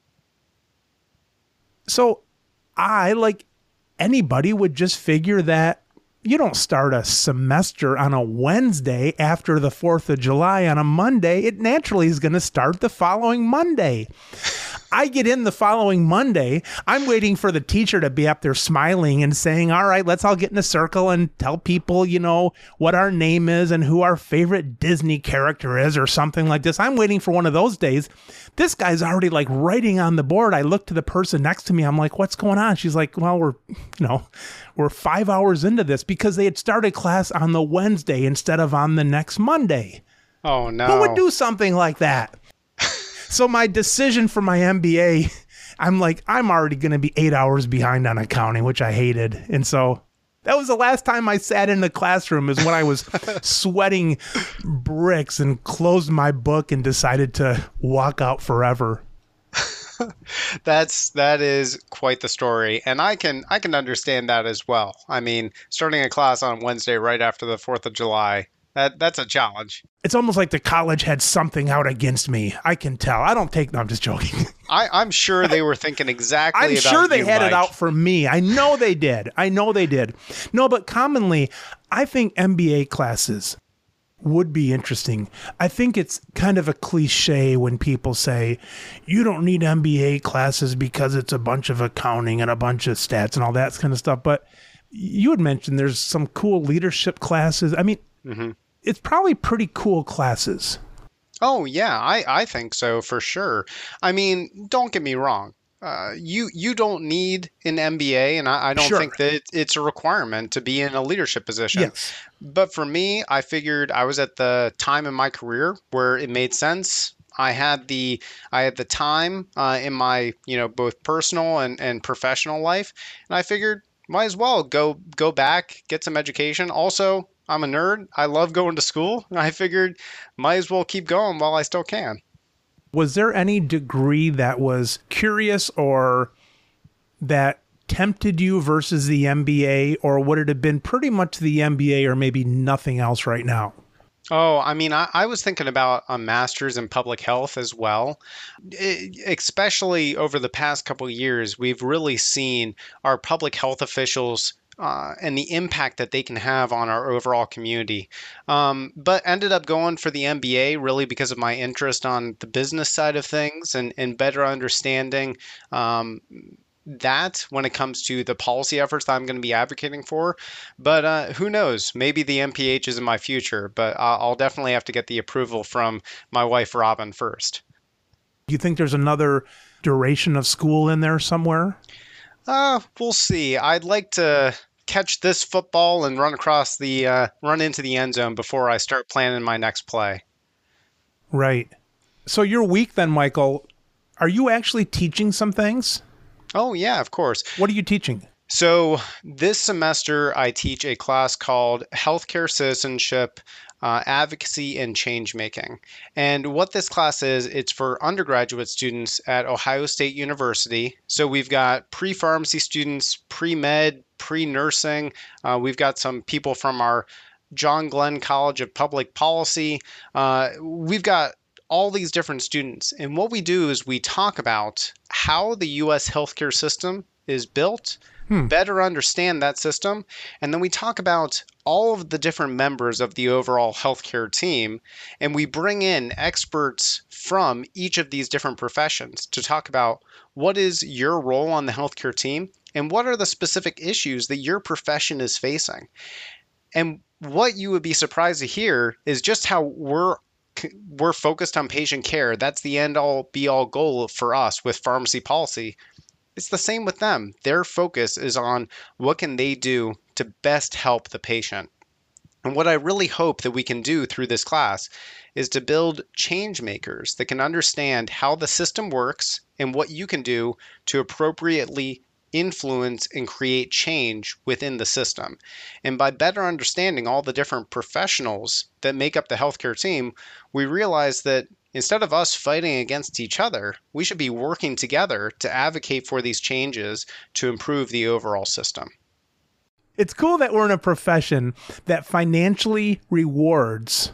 So I, like anybody, would just figure that you don't start a semester on a Wednesday after the 4th of July on a Monday. It naturally is going to start the following Monday. I get in the following Monday. I'm waiting for the teacher to be up there smiling and saying, all right, let's all get in a circle and tell people, what our name is and who our favorite Disney character is or something like this. I'm waiting for one of those days. This guy's already like writing on the board. I look to the person next to me. I'm like, what's going on? She's like, well, we're 5 hours into this because they had started class on the Wednesday instead of on the next Monday. Oh, no. Who would do something like that? So my decision for my MBA, I'm like, I'm already going to be 8 hours behind on accounting, which I hated. And so that was the last time I sat in the classroom, is when I was sweating bricks and closed my book and decided to walk out forever. That is quite the story, and I can understand that as well. I mean, starting a class on Wednesday right after the 4th of July, that's a challenge. It's almost like the college had something out against me. I can tell. No, I'm just joking. I'm sure they were thinking exactly I'm about sure they you, had Mike. it out for me. I know they did. No, but commonly, I think MBA classes would be interesting. I think it's kind of a cliche when people say, you don't need MBA classes because it's a bunch of accounting and a bunch of stats and all that kind of stuff. But you had mentioned there's some cool leadership classes. I mean, it's probably pretty cool classes. Oh, yeah, I think so for sure. I mean, don't get me wrong. You don't need an MBA, and I don't think that it's a requirement to be in a leadership position. Yes. But for me, I figured I was at the time in my career where it made sense. I had the time in my both personal and professional life, and I figured might as well go back, get some education. Also, I'm a nerd. I love going to school. And I figured might as well keep going while I still can. Was there any degree that was curious or that tempted you versus the MBA, or would it have been pretty much the MBA or maybe nothing else right now? Oh, I mean, I was thinking about a master's in public health as well. Especially over the past couple of years, we've really seen our public health officials and the impact that they can have on our overall community. But ended up going for the MBA really because of my interest on the business side of things and better understanding that when it comes to the policy efforts that I'm going to be advocating for. But who knows? Maybe the MPH is in my future, but I'll definitely have to get the approval from my wife, Robin, first. Do you think there's another duration of school in there somewhere? We'll see. I'd like to catch this football and run into the end zone before I start planning my next play. Right. So your week then, Michael, are you actually teaching some things? Oh, yeah, of course. What are you teaching? So this semester, I teach a class called Healthcare Citizenship, Advocacy, and Change Making. And what this class is, it's for undergraduate students at Ohio State University. So we've got pre-pharmacy students, pre-med, pre-nursing. We've got some people from our John Glenn College of Public Policy. We've got all these different students. And what we do is we talk about how the U.S. healthcare system is built, better understand that system, and then we talk about all of the different members of the overall healthcare team, and we bring in experts from each of these different professions to talk about what is your role on the healthcare team and what are the specific issues that your profession is facing. And what you would be surprised to hear is just how we're focused on patient care. That's the end all be all goal for us with pharmacy policy. It's the same with them. Their focus is on what can they do to best help the patient. And what I really hope that we can do through this class is to build change makers that can understand how the system works and what you can do to appropriately influence and create change within the system. And by better understanding all the different professionals that make up the healthcare team, we realize that instead of us fighting against each other, we should be working together to advocate for these changes to improve the overall system. It's cool that we're in a profession that financially rewards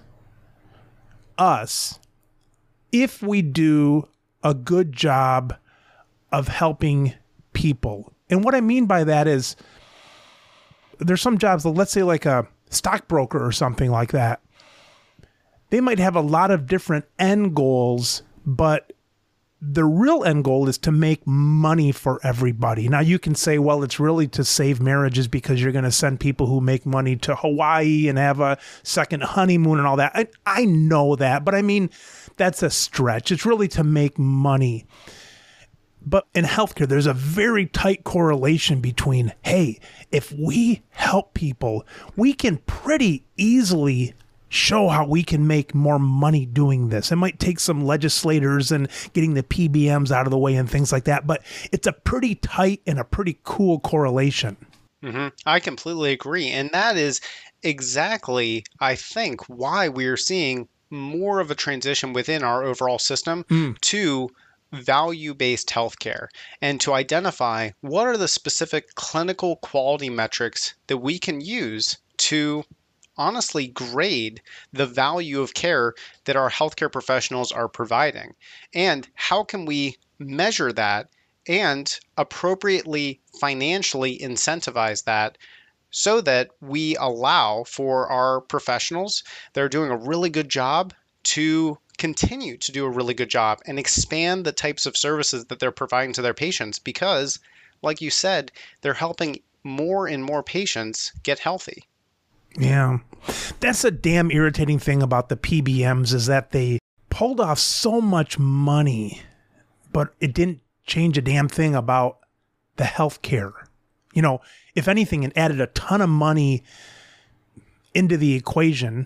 us if we do a good job of helping people. And what I mean by that is there's some jobs, let's say like a stockbroker or something like that. They might have a lot of different end goals, but the real end goal is to make money for everybody. Now you can say, well, it's really to save marriages because you're going to send people who make money to Hawaii and have a second honeymoon and all that. I know that, but I mean, that's a stretch. It's really to make money. But in healthcare, there's a very tight correlation between, hey, if we help people, we can pretty easily show how we can make more money doing this. It might take some legislators and getting the PBMs out of the way and things like that, but it's a pretty tight and a pretty cool correlation. Mm-hmm. I completely agree. And that is exactly, I think, why we're seeing more of a transition within our overall system to value-based healthcare and to identify what are the specific clinical quality metrics that we can use to honestly grade the value of care that our healthcare professionals are providing. And how can we measure that and appropriately financially incentivize that so that we allow for our professionals that are doing a really good job to continue to do a really good job and expand the types of services that they're providing to their patients because, like you said, they're helping more and more patients get healthy. Yeah. That's a damn irritating thing about the PBMs is that they pulled off so much money, but it didn't change a damn thing about the healthcare. You know, if anything, it added a ton of money into the equation.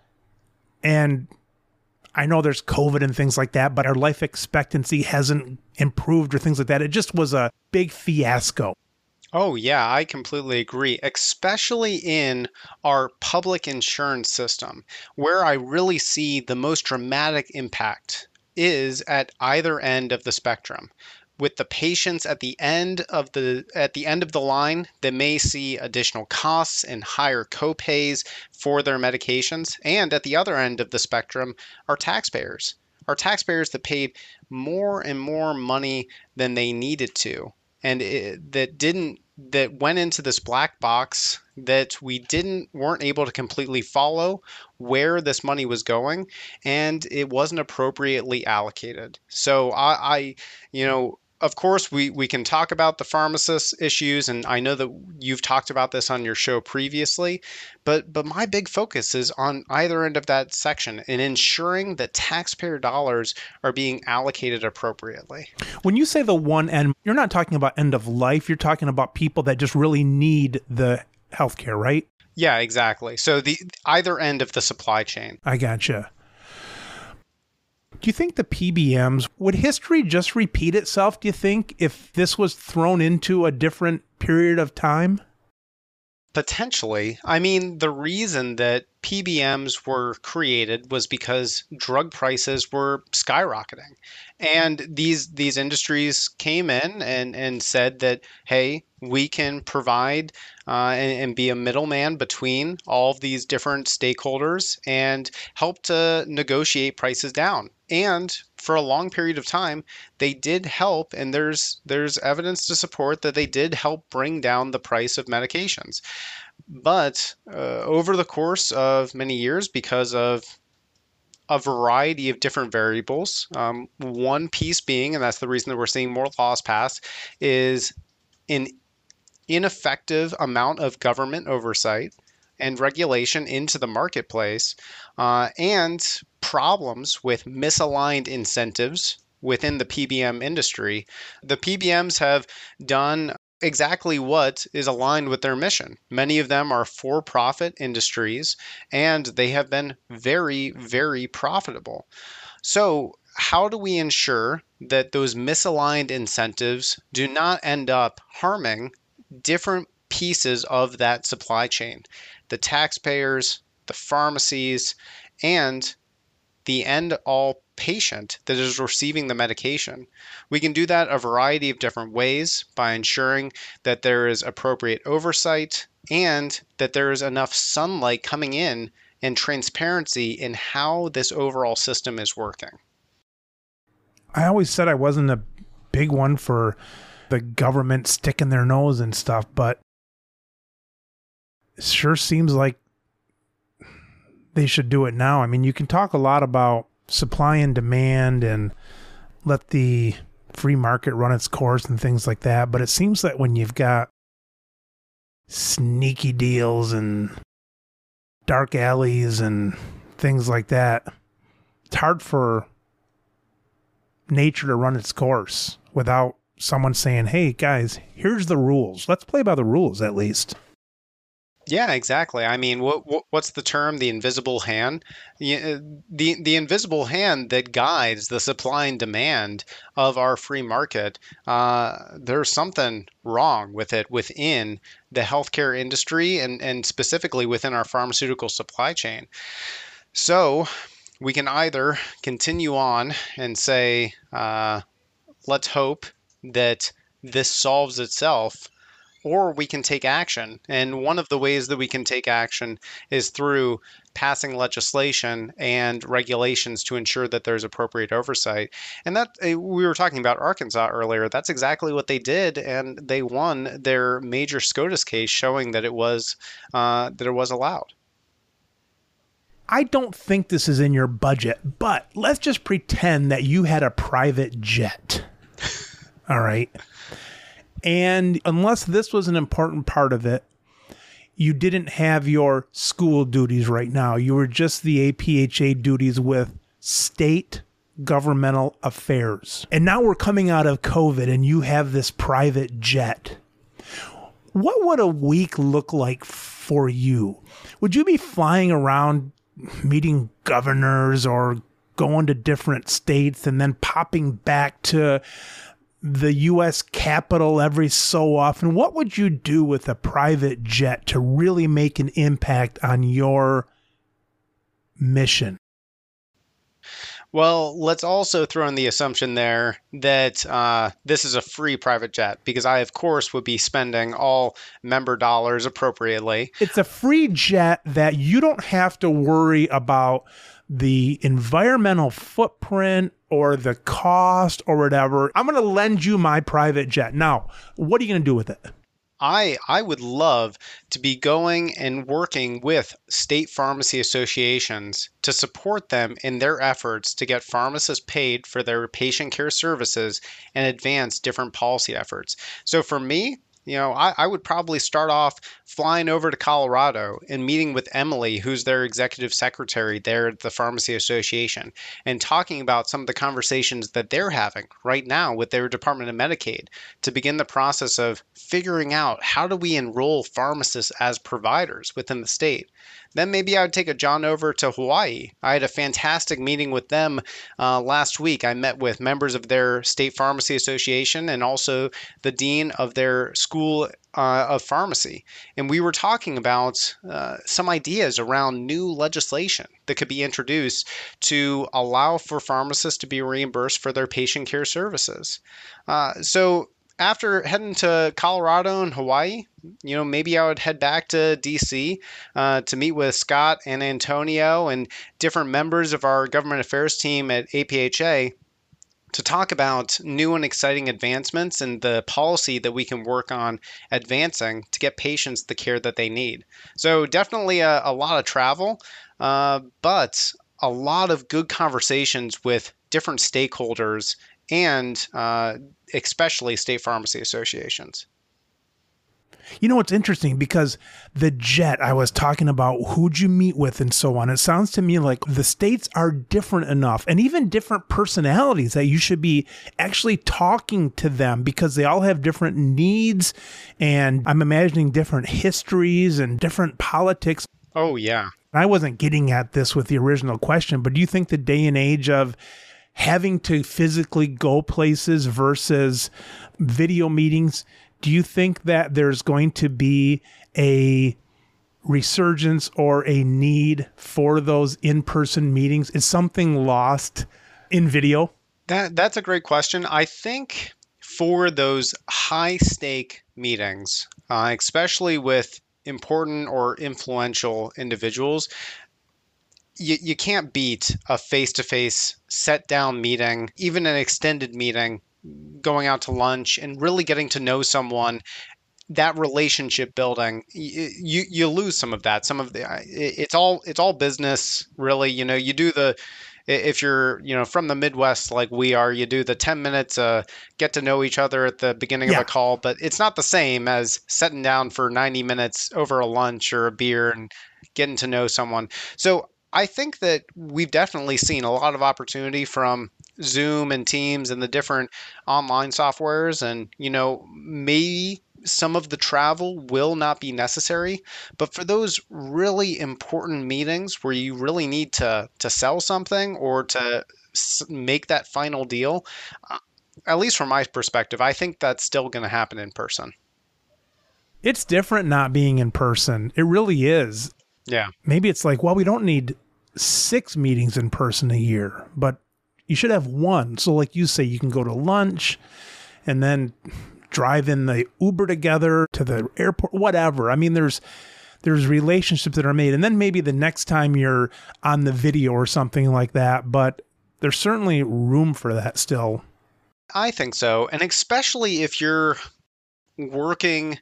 And I know there's COVID and things like that, but our life expectancy hasn't improved or things like that. It just was a big fiasco. Oh, yeah, I completely agree, especially in our public insurance system, where I really see the most dramatic impact is at either end of the spectrum. With the patients at the end of the line that may see additional costs and higher copays for their medications, and at the other end of the spectrum are taxpayers. Our taxpayers that paid more and more money than they needed to, and that went into this black box that we weren't able to completely follow where this money was going, and it wasn't appropriately allocated. So I of course, we can talk about the pharmacist issues, and I know that you've talked about this on your show previously, but my big focus is on either end of that section and ensuring that taxpayer dollars are being allocated appropriately. When you say the one end, you're not talking about end of life. You're talking about people that just really need the healthcare, right? Yeah, exactly. So the either end of the supply chain. I gotcha. Do you think the PBMs, would history just repeat itself, do you think, if this was thrown into a different period of time? Potentially. I mean, the reason that PBMs were created was because drug prices were skyrocketing. And these industries came in and said that, hey, we can provide and be a middleman between all of these different stakeholders and help to negotiate prices down. And for a long period of time, they did help, and there's evidence to support that they did help bring down the price of medications. But over the course of many years, because of a variety of different variables, one piece being, and that's the reason that we're seeing more laws passed, is an ineffective amount of government oversight and regulation into the marketplace, and problems with misaligned incentives within the PBM industry. The PBMs have done exactly what is aligned with their mission. Many of them are for-profit industries, and they have been very, very profitable. So how do we ensure that those misaligned incentives do not end up harming different pieces of that supply chain? The taxpayers, the pharmacies, and the end all patient that is receiving the medication. We can do that a variety of different ways by ensuring that there is appropriate oversight and that there is enough sunlight coming in and transparency in how this overall system is working. I always said I wasn't a big one for the government sticking their nose and stuff, but it sure seems like they should do it now. I mean, you can talk a lot about supply and demand and let the free market run its course and things like that, but it seems that when you've got sneaky deals and dark alleys and things like that, it's hard for nature to run its course without someone saying, hey guys, here's the rules. Let's play by the rules at least. Yeah, exactly. I mean, what's the term? The invisible hand? The invisible hand that guides the supply and demand of our free market. There's something wrong with it within the healthcare industry and specifically within our pharmaceutical supply chain. So we can either continue on and say, let's hope that this solves itself, or we can take action. And one of the ways that we can take action is through passing legislation and regulations to ensure that there's appropriate oversight. And that we were talking about Arkansas earlier. That's exactly what they did, and they won their major SCOTUS case showing that it was allowed. I don't think this is in your budget, but let's just pretend that you had a private jet. All right. And unless this was an important part of it, you didn't have your school duties right now. You were just the APHA duties with state governmental affairs. And now we're coming out of COVID and you have this private jet. What would a week look like for you? Would you be flying around meeting governors or going to different states and then popping back to the U.S. Capitol every so often? What would you do with a private jet to really make an impact on your mission? Well, let's also throw in the assumption there that this is a free private jet, because I, of course, would be spending all member dollars appropriately. It's a free jet that you don't have to worry about the environmental footprint or the cost or whatever. I'm going to lend you my private jet. Now, what are you going to do with it? I would love to be going and working with state pharmacy associations to support them in their efforts to get pharmacists paid for their patient care services and advance different policy efforts. So for me, I would probably start off flying over to Colorado and meeting with Emily, who's their executive secretary there at the Pharmacy Association, and talking about some of the conversations that they're having right now with their Department of Medicaid to begin the process of figuring out how do we enroll pharmacists as providers within the state. Then maybe I would take a jaunt over to Hawaii. I had a fantastic meeting with them last week. I met with members of their state pharmacy association and also the dean of their school of pharmacy. And we were talking about some ideas around new legislation that could be introduced to allow for pharmacists to be reimbursed for their patient care services. So after heading to Colorado and Hawaii, maybe I would head back to DC to meet with Scott and Antonio and different members of our government affairs team at APHA to talk about new and exciting advancements and the policy that we can work on advancing to get patients the care that they need. So definitely a lot of travel, but a lot of good conversations with different stakeholders and especially state pharmacy associations. It's interesting because the jet I was talking about, who'd you meet with and so on. It sounds to me like the states are different enough and even different personalities that you should be actually talking to them because they all have different needs. And I'm imagining different histories and different politics. Oh, yeah. I wasn't getting at this with the original question, but do you think the day and age of having to physically go places versus video meetings, do you think that there's going to be a resurgence or a need for those in-person meetings? Is something lost in video? That's a great question. I think for those high stake meetings, especially with important or influential individuals, you can't beat a face-to-face set down meeting, even an extended meeting, going out to lunch and really getting to know someone. That relationship building, you lose some of that. Some of the it's all business, really. You do the if you're from the Midwest like we are, you do the 10 minutes get to know each other at the beginning of Yeah. a call, but it's not the same as sitting down for 90 minutes over a lunch or a beer and getting to know someone. So I think that we've definitely seen a lot of opportunity from Zoom and Teams and the different online softwares, and maybe some of the travel will not be necessary, but for those really important meetings where you really need to sell something or to make that final deal, uh, at least from my perspective, I think that's still going to happen in person. It's different not being in person. It really is. Yeah. Maybe it's like, well, we don't need 6 meetings in person a year, but you should have one. So like you say, you can go to lunch and then drive in the Uber together to the airport, whatever. I mean, there's relationships that are made. And then maybe the next time you're on the video or something like that, but there's certainly room for that still. I think so. And especially if you're working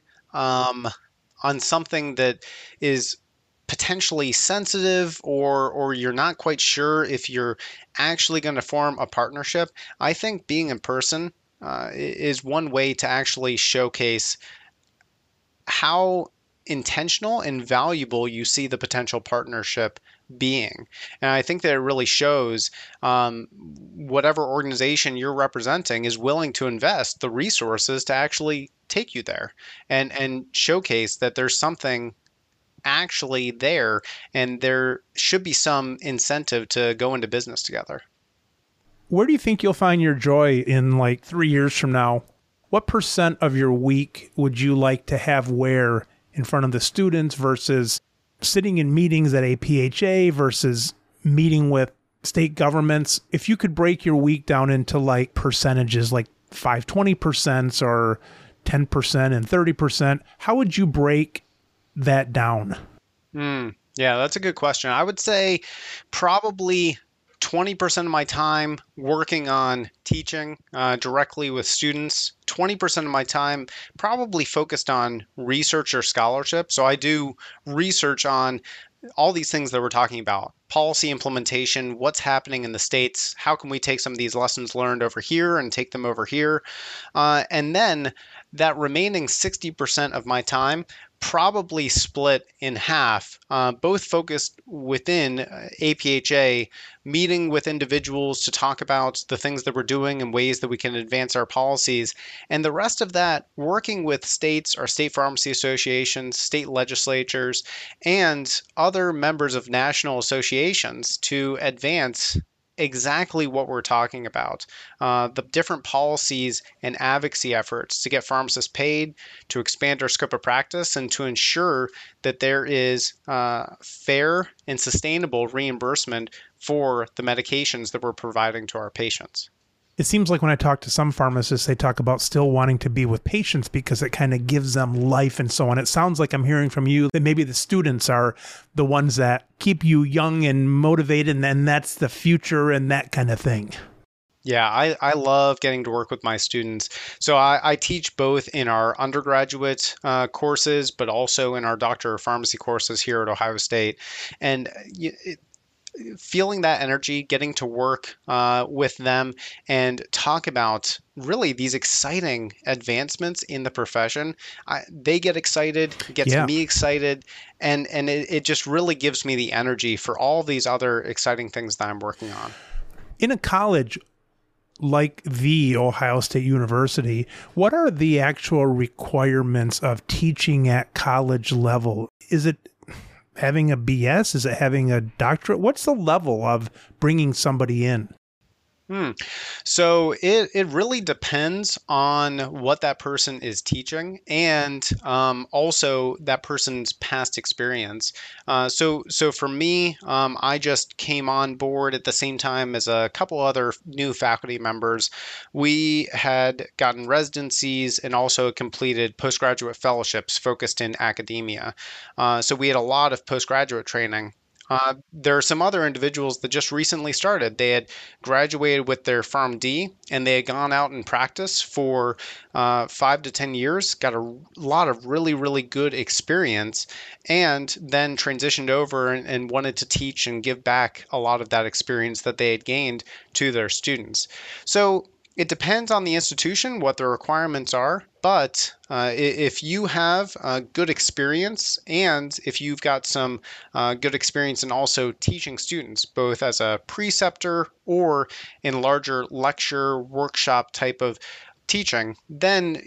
on something that is potentially sensitive, or you're not quite sure if you're actually going to form a partnership, I think being in person is one way to actually showcase how intentional and valuable you see the potential partnership being. And I think that it really shows whatever organization you're representing is willing to invest the resources to actually take you there and showcase that there's something actually there, and there should be some incentive to go into business together. Where do you think you'll find your joy in like 3 years from now? What % of your week would you like to have where in front of the students versus sitting in meetings at APHA versus meeting with state governments? If you could break your week down into like percentages, like 20% or 10% and 30%, how would you break that down? Yeah, that's a good question. I would say probably 20% of my time working on teaching directly with students, 20% of my time probably focused on research or scholarship. So I do research on all these things that we're talking about: policy implementation, what's happening in the states, how can we take some of these lessons learned over here and take them over here. And then that remaining 60% of my time probably split in half, both focused within APHA, meeting with individuals to talk about the things that we're doing and ways that we can advance our policies. And the rest of that, working with states or state pharmacy associations, state legislatures, and other members of national associations to advance exactly what we're talking about, the different policies and advocacy efforts to get pharmacists paid, to expand our scope of practice, and to ensure that there is fair and sustainable reimbursement for the medications that we're providing to our patients. It seems like when I talk to some pharmacists, they talk about still wanting to be with patients because it kind of gives them life and so on. It sounds like I'm hearing from you that maybe the students are the ones that keep you young and motivated, and then that's the future and that kind of thing. Yeah, I love getting to work with my students. So I teach both in our undergraduate courses, but also in our Doctor of Pharmacy courses here at Ohio State. And feeling that energy, getting to work with them and talk about really these exciting advancements in the profession, they get excited, gets me excited, and it just really gives me the energy for all these other exciting things that I'm working on. In a college like the Ohio State University, what are the actual requirements of teaching at college level? Is it having a BS? Is it having a doctorate? What's the level of bringing somebody in? Hmm. So it really depends on what that person is teaching and also that person's past experience. So for me, I just came on board at the same time as a couple other new faculty members. We had gotten residencies and also completed postgraduate fellowships focused in academia. So we had a lot of postgraduate training. There are some other individuals that just recently started. They had graduated with their PharmD and they had gone out in practice for 5 to 10 years, got a lot of really, really good experience, and then transitioned over and wanted to teach and give back a lot of that experience that they had gained to their students. So it depends on the institution what the requirements are, but if you have good experience and if you've got some good experience in also teaching students, both as a preceptor or in larger lecture workshop type of teaching, then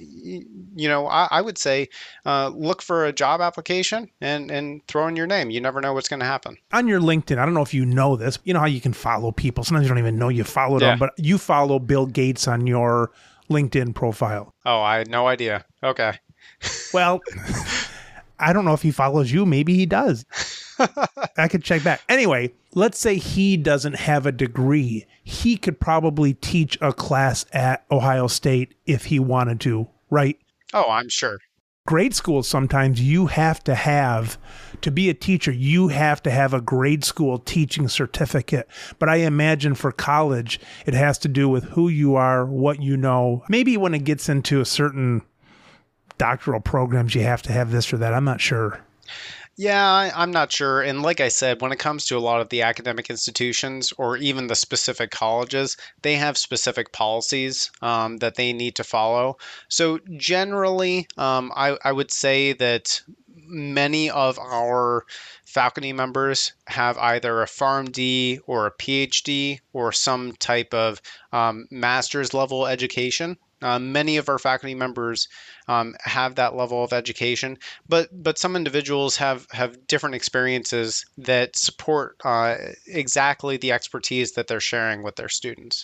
I would say look for a job application and throw in your name. You never know what's going to happen. On your LinkedIn, I don't know if you know this, you know how you can follow people. Sometimes you don't even know you followed Yeah. them, but you follow Bill Gates on your LinkedIn profile. Oh, I had no idea. Okay. Well, I don't know if he follows you. Maybe he does. I could check back. Anyway, let's say he doesn't have a degree. He could probably teach a class at Ohio State if he wanted to, right? Oh, I'm sure. Grade school, sometimes you have to be a teacher, you have to have a grade school teaching certificate. But I imagine for college, it has to do with who you are, what you know. Maybe when it gets into a certain doctoral programs, you have to have this or that. I'm not sure. Yeah, I'm not sure. And like I said, when it comes to a lot of the academic institutions or even the specific colleges, they have specific policies that they need to follow. So generally, I would say that many of our faculty members have either a PharmD or a PhD or some type of master's level education. Many of our faculty members have that level of education, but some individuals have different experiences that support exactly the expertise that they're sharing with their students.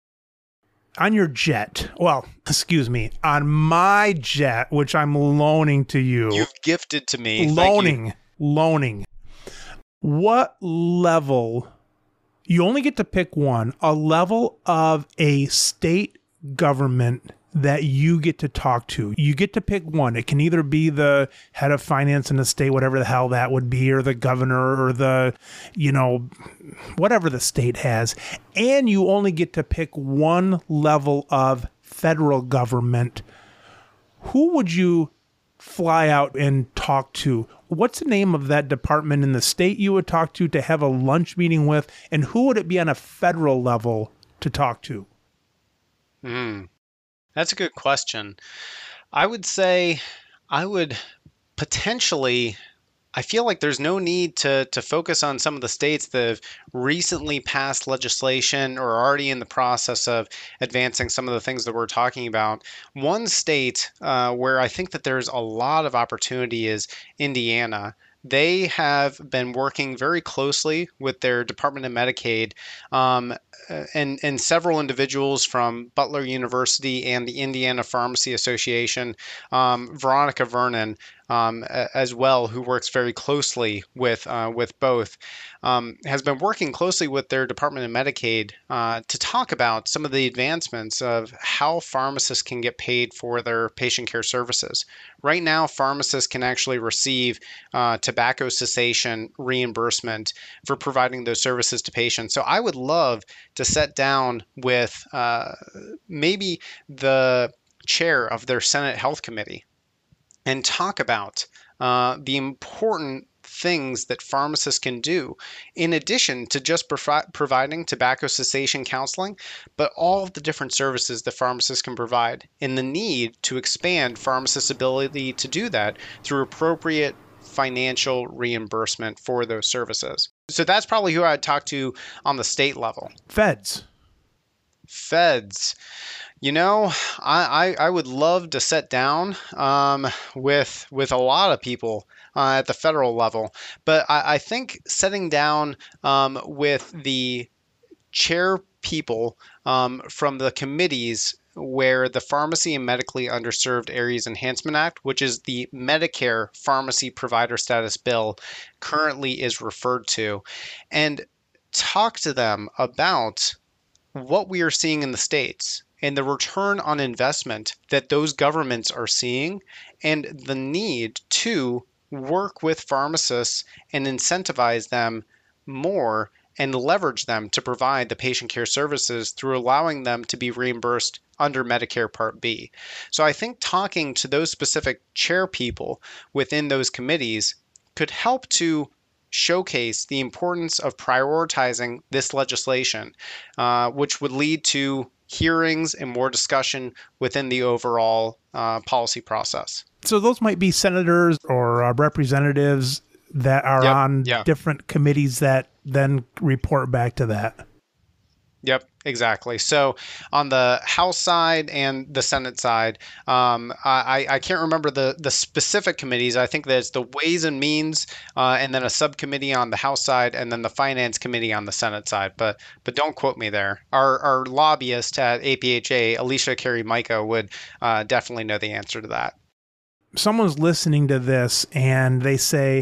On your jet, well, excuse me, on my jet, which I'm loaning to you, You've gifted to me. Thank you. loaning. What level? You only get to pick one, a level of a state government that you get to talk to. You get to pick one. It can either be the head of finance in the state, whatever the hell that would be, or the governor, or the, whatever the state has. And you only get to pick one level of federal government. Who would you fly out and talk to? What's the name of that department in the state you would talk to have a lunch meeting with? And who would it be on a federal level to talk to? That's a good question. I would say I would potentially. I feel like there's no need to focus on some of the states that have recently passed legislation or are already in the process of advancing some of the things that we're talking about. One state where I think that there's a lot of opportunity is Indiana. They have been working very closely with their Department of Medicaid and several individuals from Butler University and the Indiana Pharmacy Association, Veronica Vernon, as well, who works very closely with both, has been working closely with their Department of Medicaid to talk about some of the advancements of how pharmacists can get paid for their patient care services. Right now, pharmacists can actually receive tobacco cessation reimbursement for providing those services to patients. So I would love to sit down with maybe the chair of their Senate Health Committee and talk about the important things that pharmacists can do in addition to just providing tobacco cessation counseling, but all of the different services that pharmacists can provide and the need to expand pharmacists' ability to do that through appropriate financial reimbursement for those services. So that's probably who I'd talk to on the state level. Feds. Feds. I would love to sit down with a lot of people at the federal level, but I think sitting down with the chair people from the committees where the Pharmacy and Medically Underserved Areas Enhancement Act, which is the Medicare Pharmacy Provider Status Bill, currently is referred to, and talk to them about what we are seeing in the states and the return on investment that those governments are seeing, and the need to work with pharmacists and incentivize them more and leverage them to provide the patient care services through allowing them to be reimbursed under Medicare Part B. So I think talking to those specific chair people within those committees could help to showcase the importance of prioritizing this legislation, which would lead to hearings and more discussion within the overall policy process. So those might be senators or representatives that are on different committees that then report back to that. Yep, exactly. So on the House side and the Senate side, I can't remember the specific committees. I think there's the Ways and Means, and then a subcommittee on the House side, and then the Finance Committee on the Senate side. But don't quote me there. Our lobbyist at APHA, Alicia Carey Micah, would definitely know the answer to that. Someone's listening to this and they say,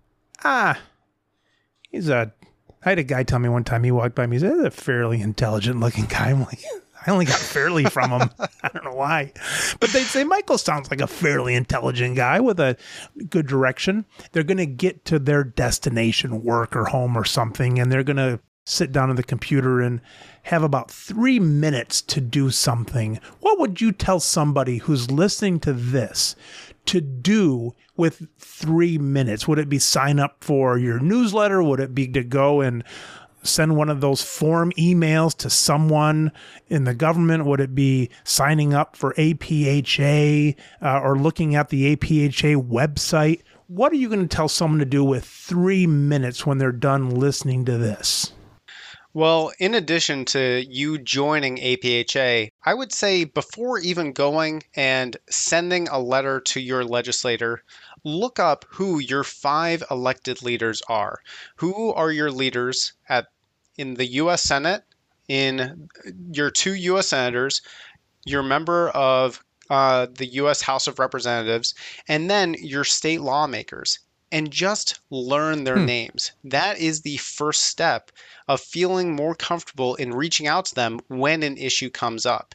I had a guy tell me one time, he walked by me, he said, "He's a fairly intelligent looking guy." I'm like, I only got fairly from him. I don't know why. But they'd say, Michael sounds like a fairly intelligent guy with a good direction. They're going to get to their destination, work or home or something, and they're going to sit down on the computer and have about 3 minutes to do something. What would you tell somebody who's listening to this to do with 3 minutes? Would it be sign up for your newsletter? Would it be to go and send one of those form emails to someone in the government? Would it be signing up for APHA or looking at the APHA website? What are you going to tell someone to do with 3 minutes when they're done listening to this? Well, in addition to you joining APHA, I would say before even going and sending a letter to your legislator, look up who your 5 elected leaders are. Who are your leaders in the U.S. Senate, in your 2 U.S. senators, your member of the U.S. House of Representatives, and then your state lawmakers, and just learn their names. That is the first step of feeling more comfortable in reaching out to them when an issue comes up.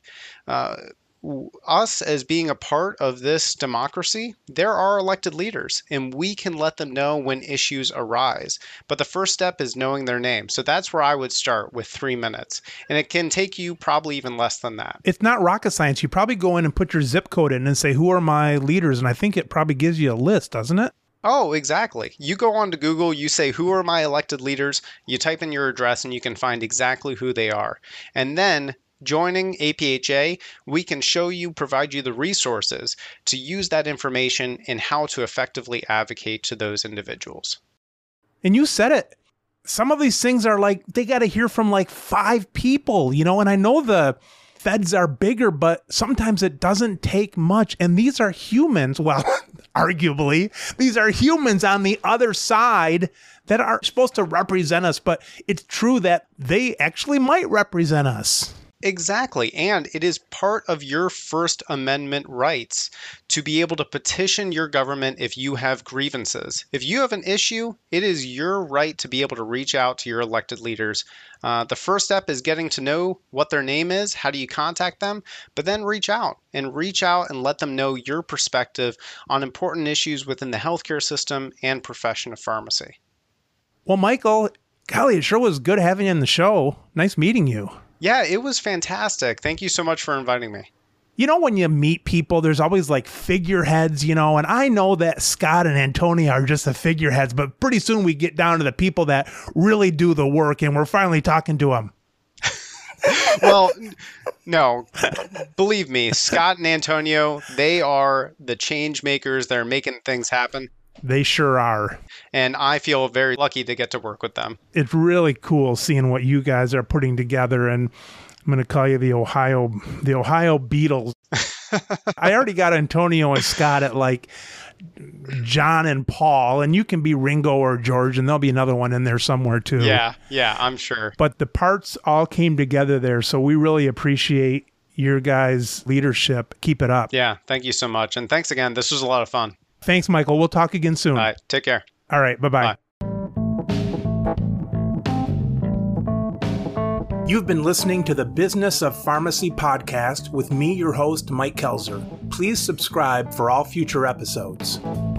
Us, as being a part of this democracy, there are elected leaders, and we can let them know when issues arise. But the first step is knowing their name. So that's where I would start with 3 minutes. And it can take you probably even less than that. It's not rocket science. You probably go in and put your zip code in and say, who are my leaders? And I think it probably gives you a list, doesn't it? Oh, exactly. You go on to Google, you say, who are my elected leaders? You type in your address and you can find exactly who they are. And then joining APHA, we can provide you the resources to use that information and how to effectively advocate to those individuals. And you said it. Some of these things are like, they got to hear from like 5 people, and I know the feds are bigger, but sometimes it doesn't take much. And these are humans. Well, arguably, these are humans on the other side that are supposed to represent us. But it's true that they actually might represent us. Exactly. And it is part of your First Amendment rights to be able to petition your government if you have grievances. If you have an issue, it is your right to be able to reach out to your elected leaders. The first step is getting to know what their name is. How do you contact them? But then reach out and let them know your perspective on important issues within the healthcare system and profession of pharmacy. Well, Michael, golly, it sure was good having you on the show. Nice meeting you. Yeah, it was fantastic. Thank you so much for inviting me. When you meet people, there's always like figureheads, and I know that Scott and Antonia are just the figureheads, but pretty soon we get down to the people that really do the work, and we're finally talking to them. Well, no, believe me, Scott and Antonio, they are the change makers. They're making things happen. They sure are. And I feel very lucky to get to work with them. It's really cool seeing what you guys are putting together, and I'm going to call you the Ohio Beatles. I already got Antonio and Scott at like John and Paul, and you can be Ringo or George, and there'll be another one in there somewhere too. Yeah, I'm sure. But the parts all came together there, so we really appreciate your guys' leadership. Keep it up. Yeah, thank you so much. And thanks again. This was a lot of fun. Thanks, Michael. We'll talk again soon. All right, take care. All right, bye-bye. Bye. You've been listening to the Business of Pharmacy podcast with me, your host, Mike Kelzer. Please subscribe for all future episodes.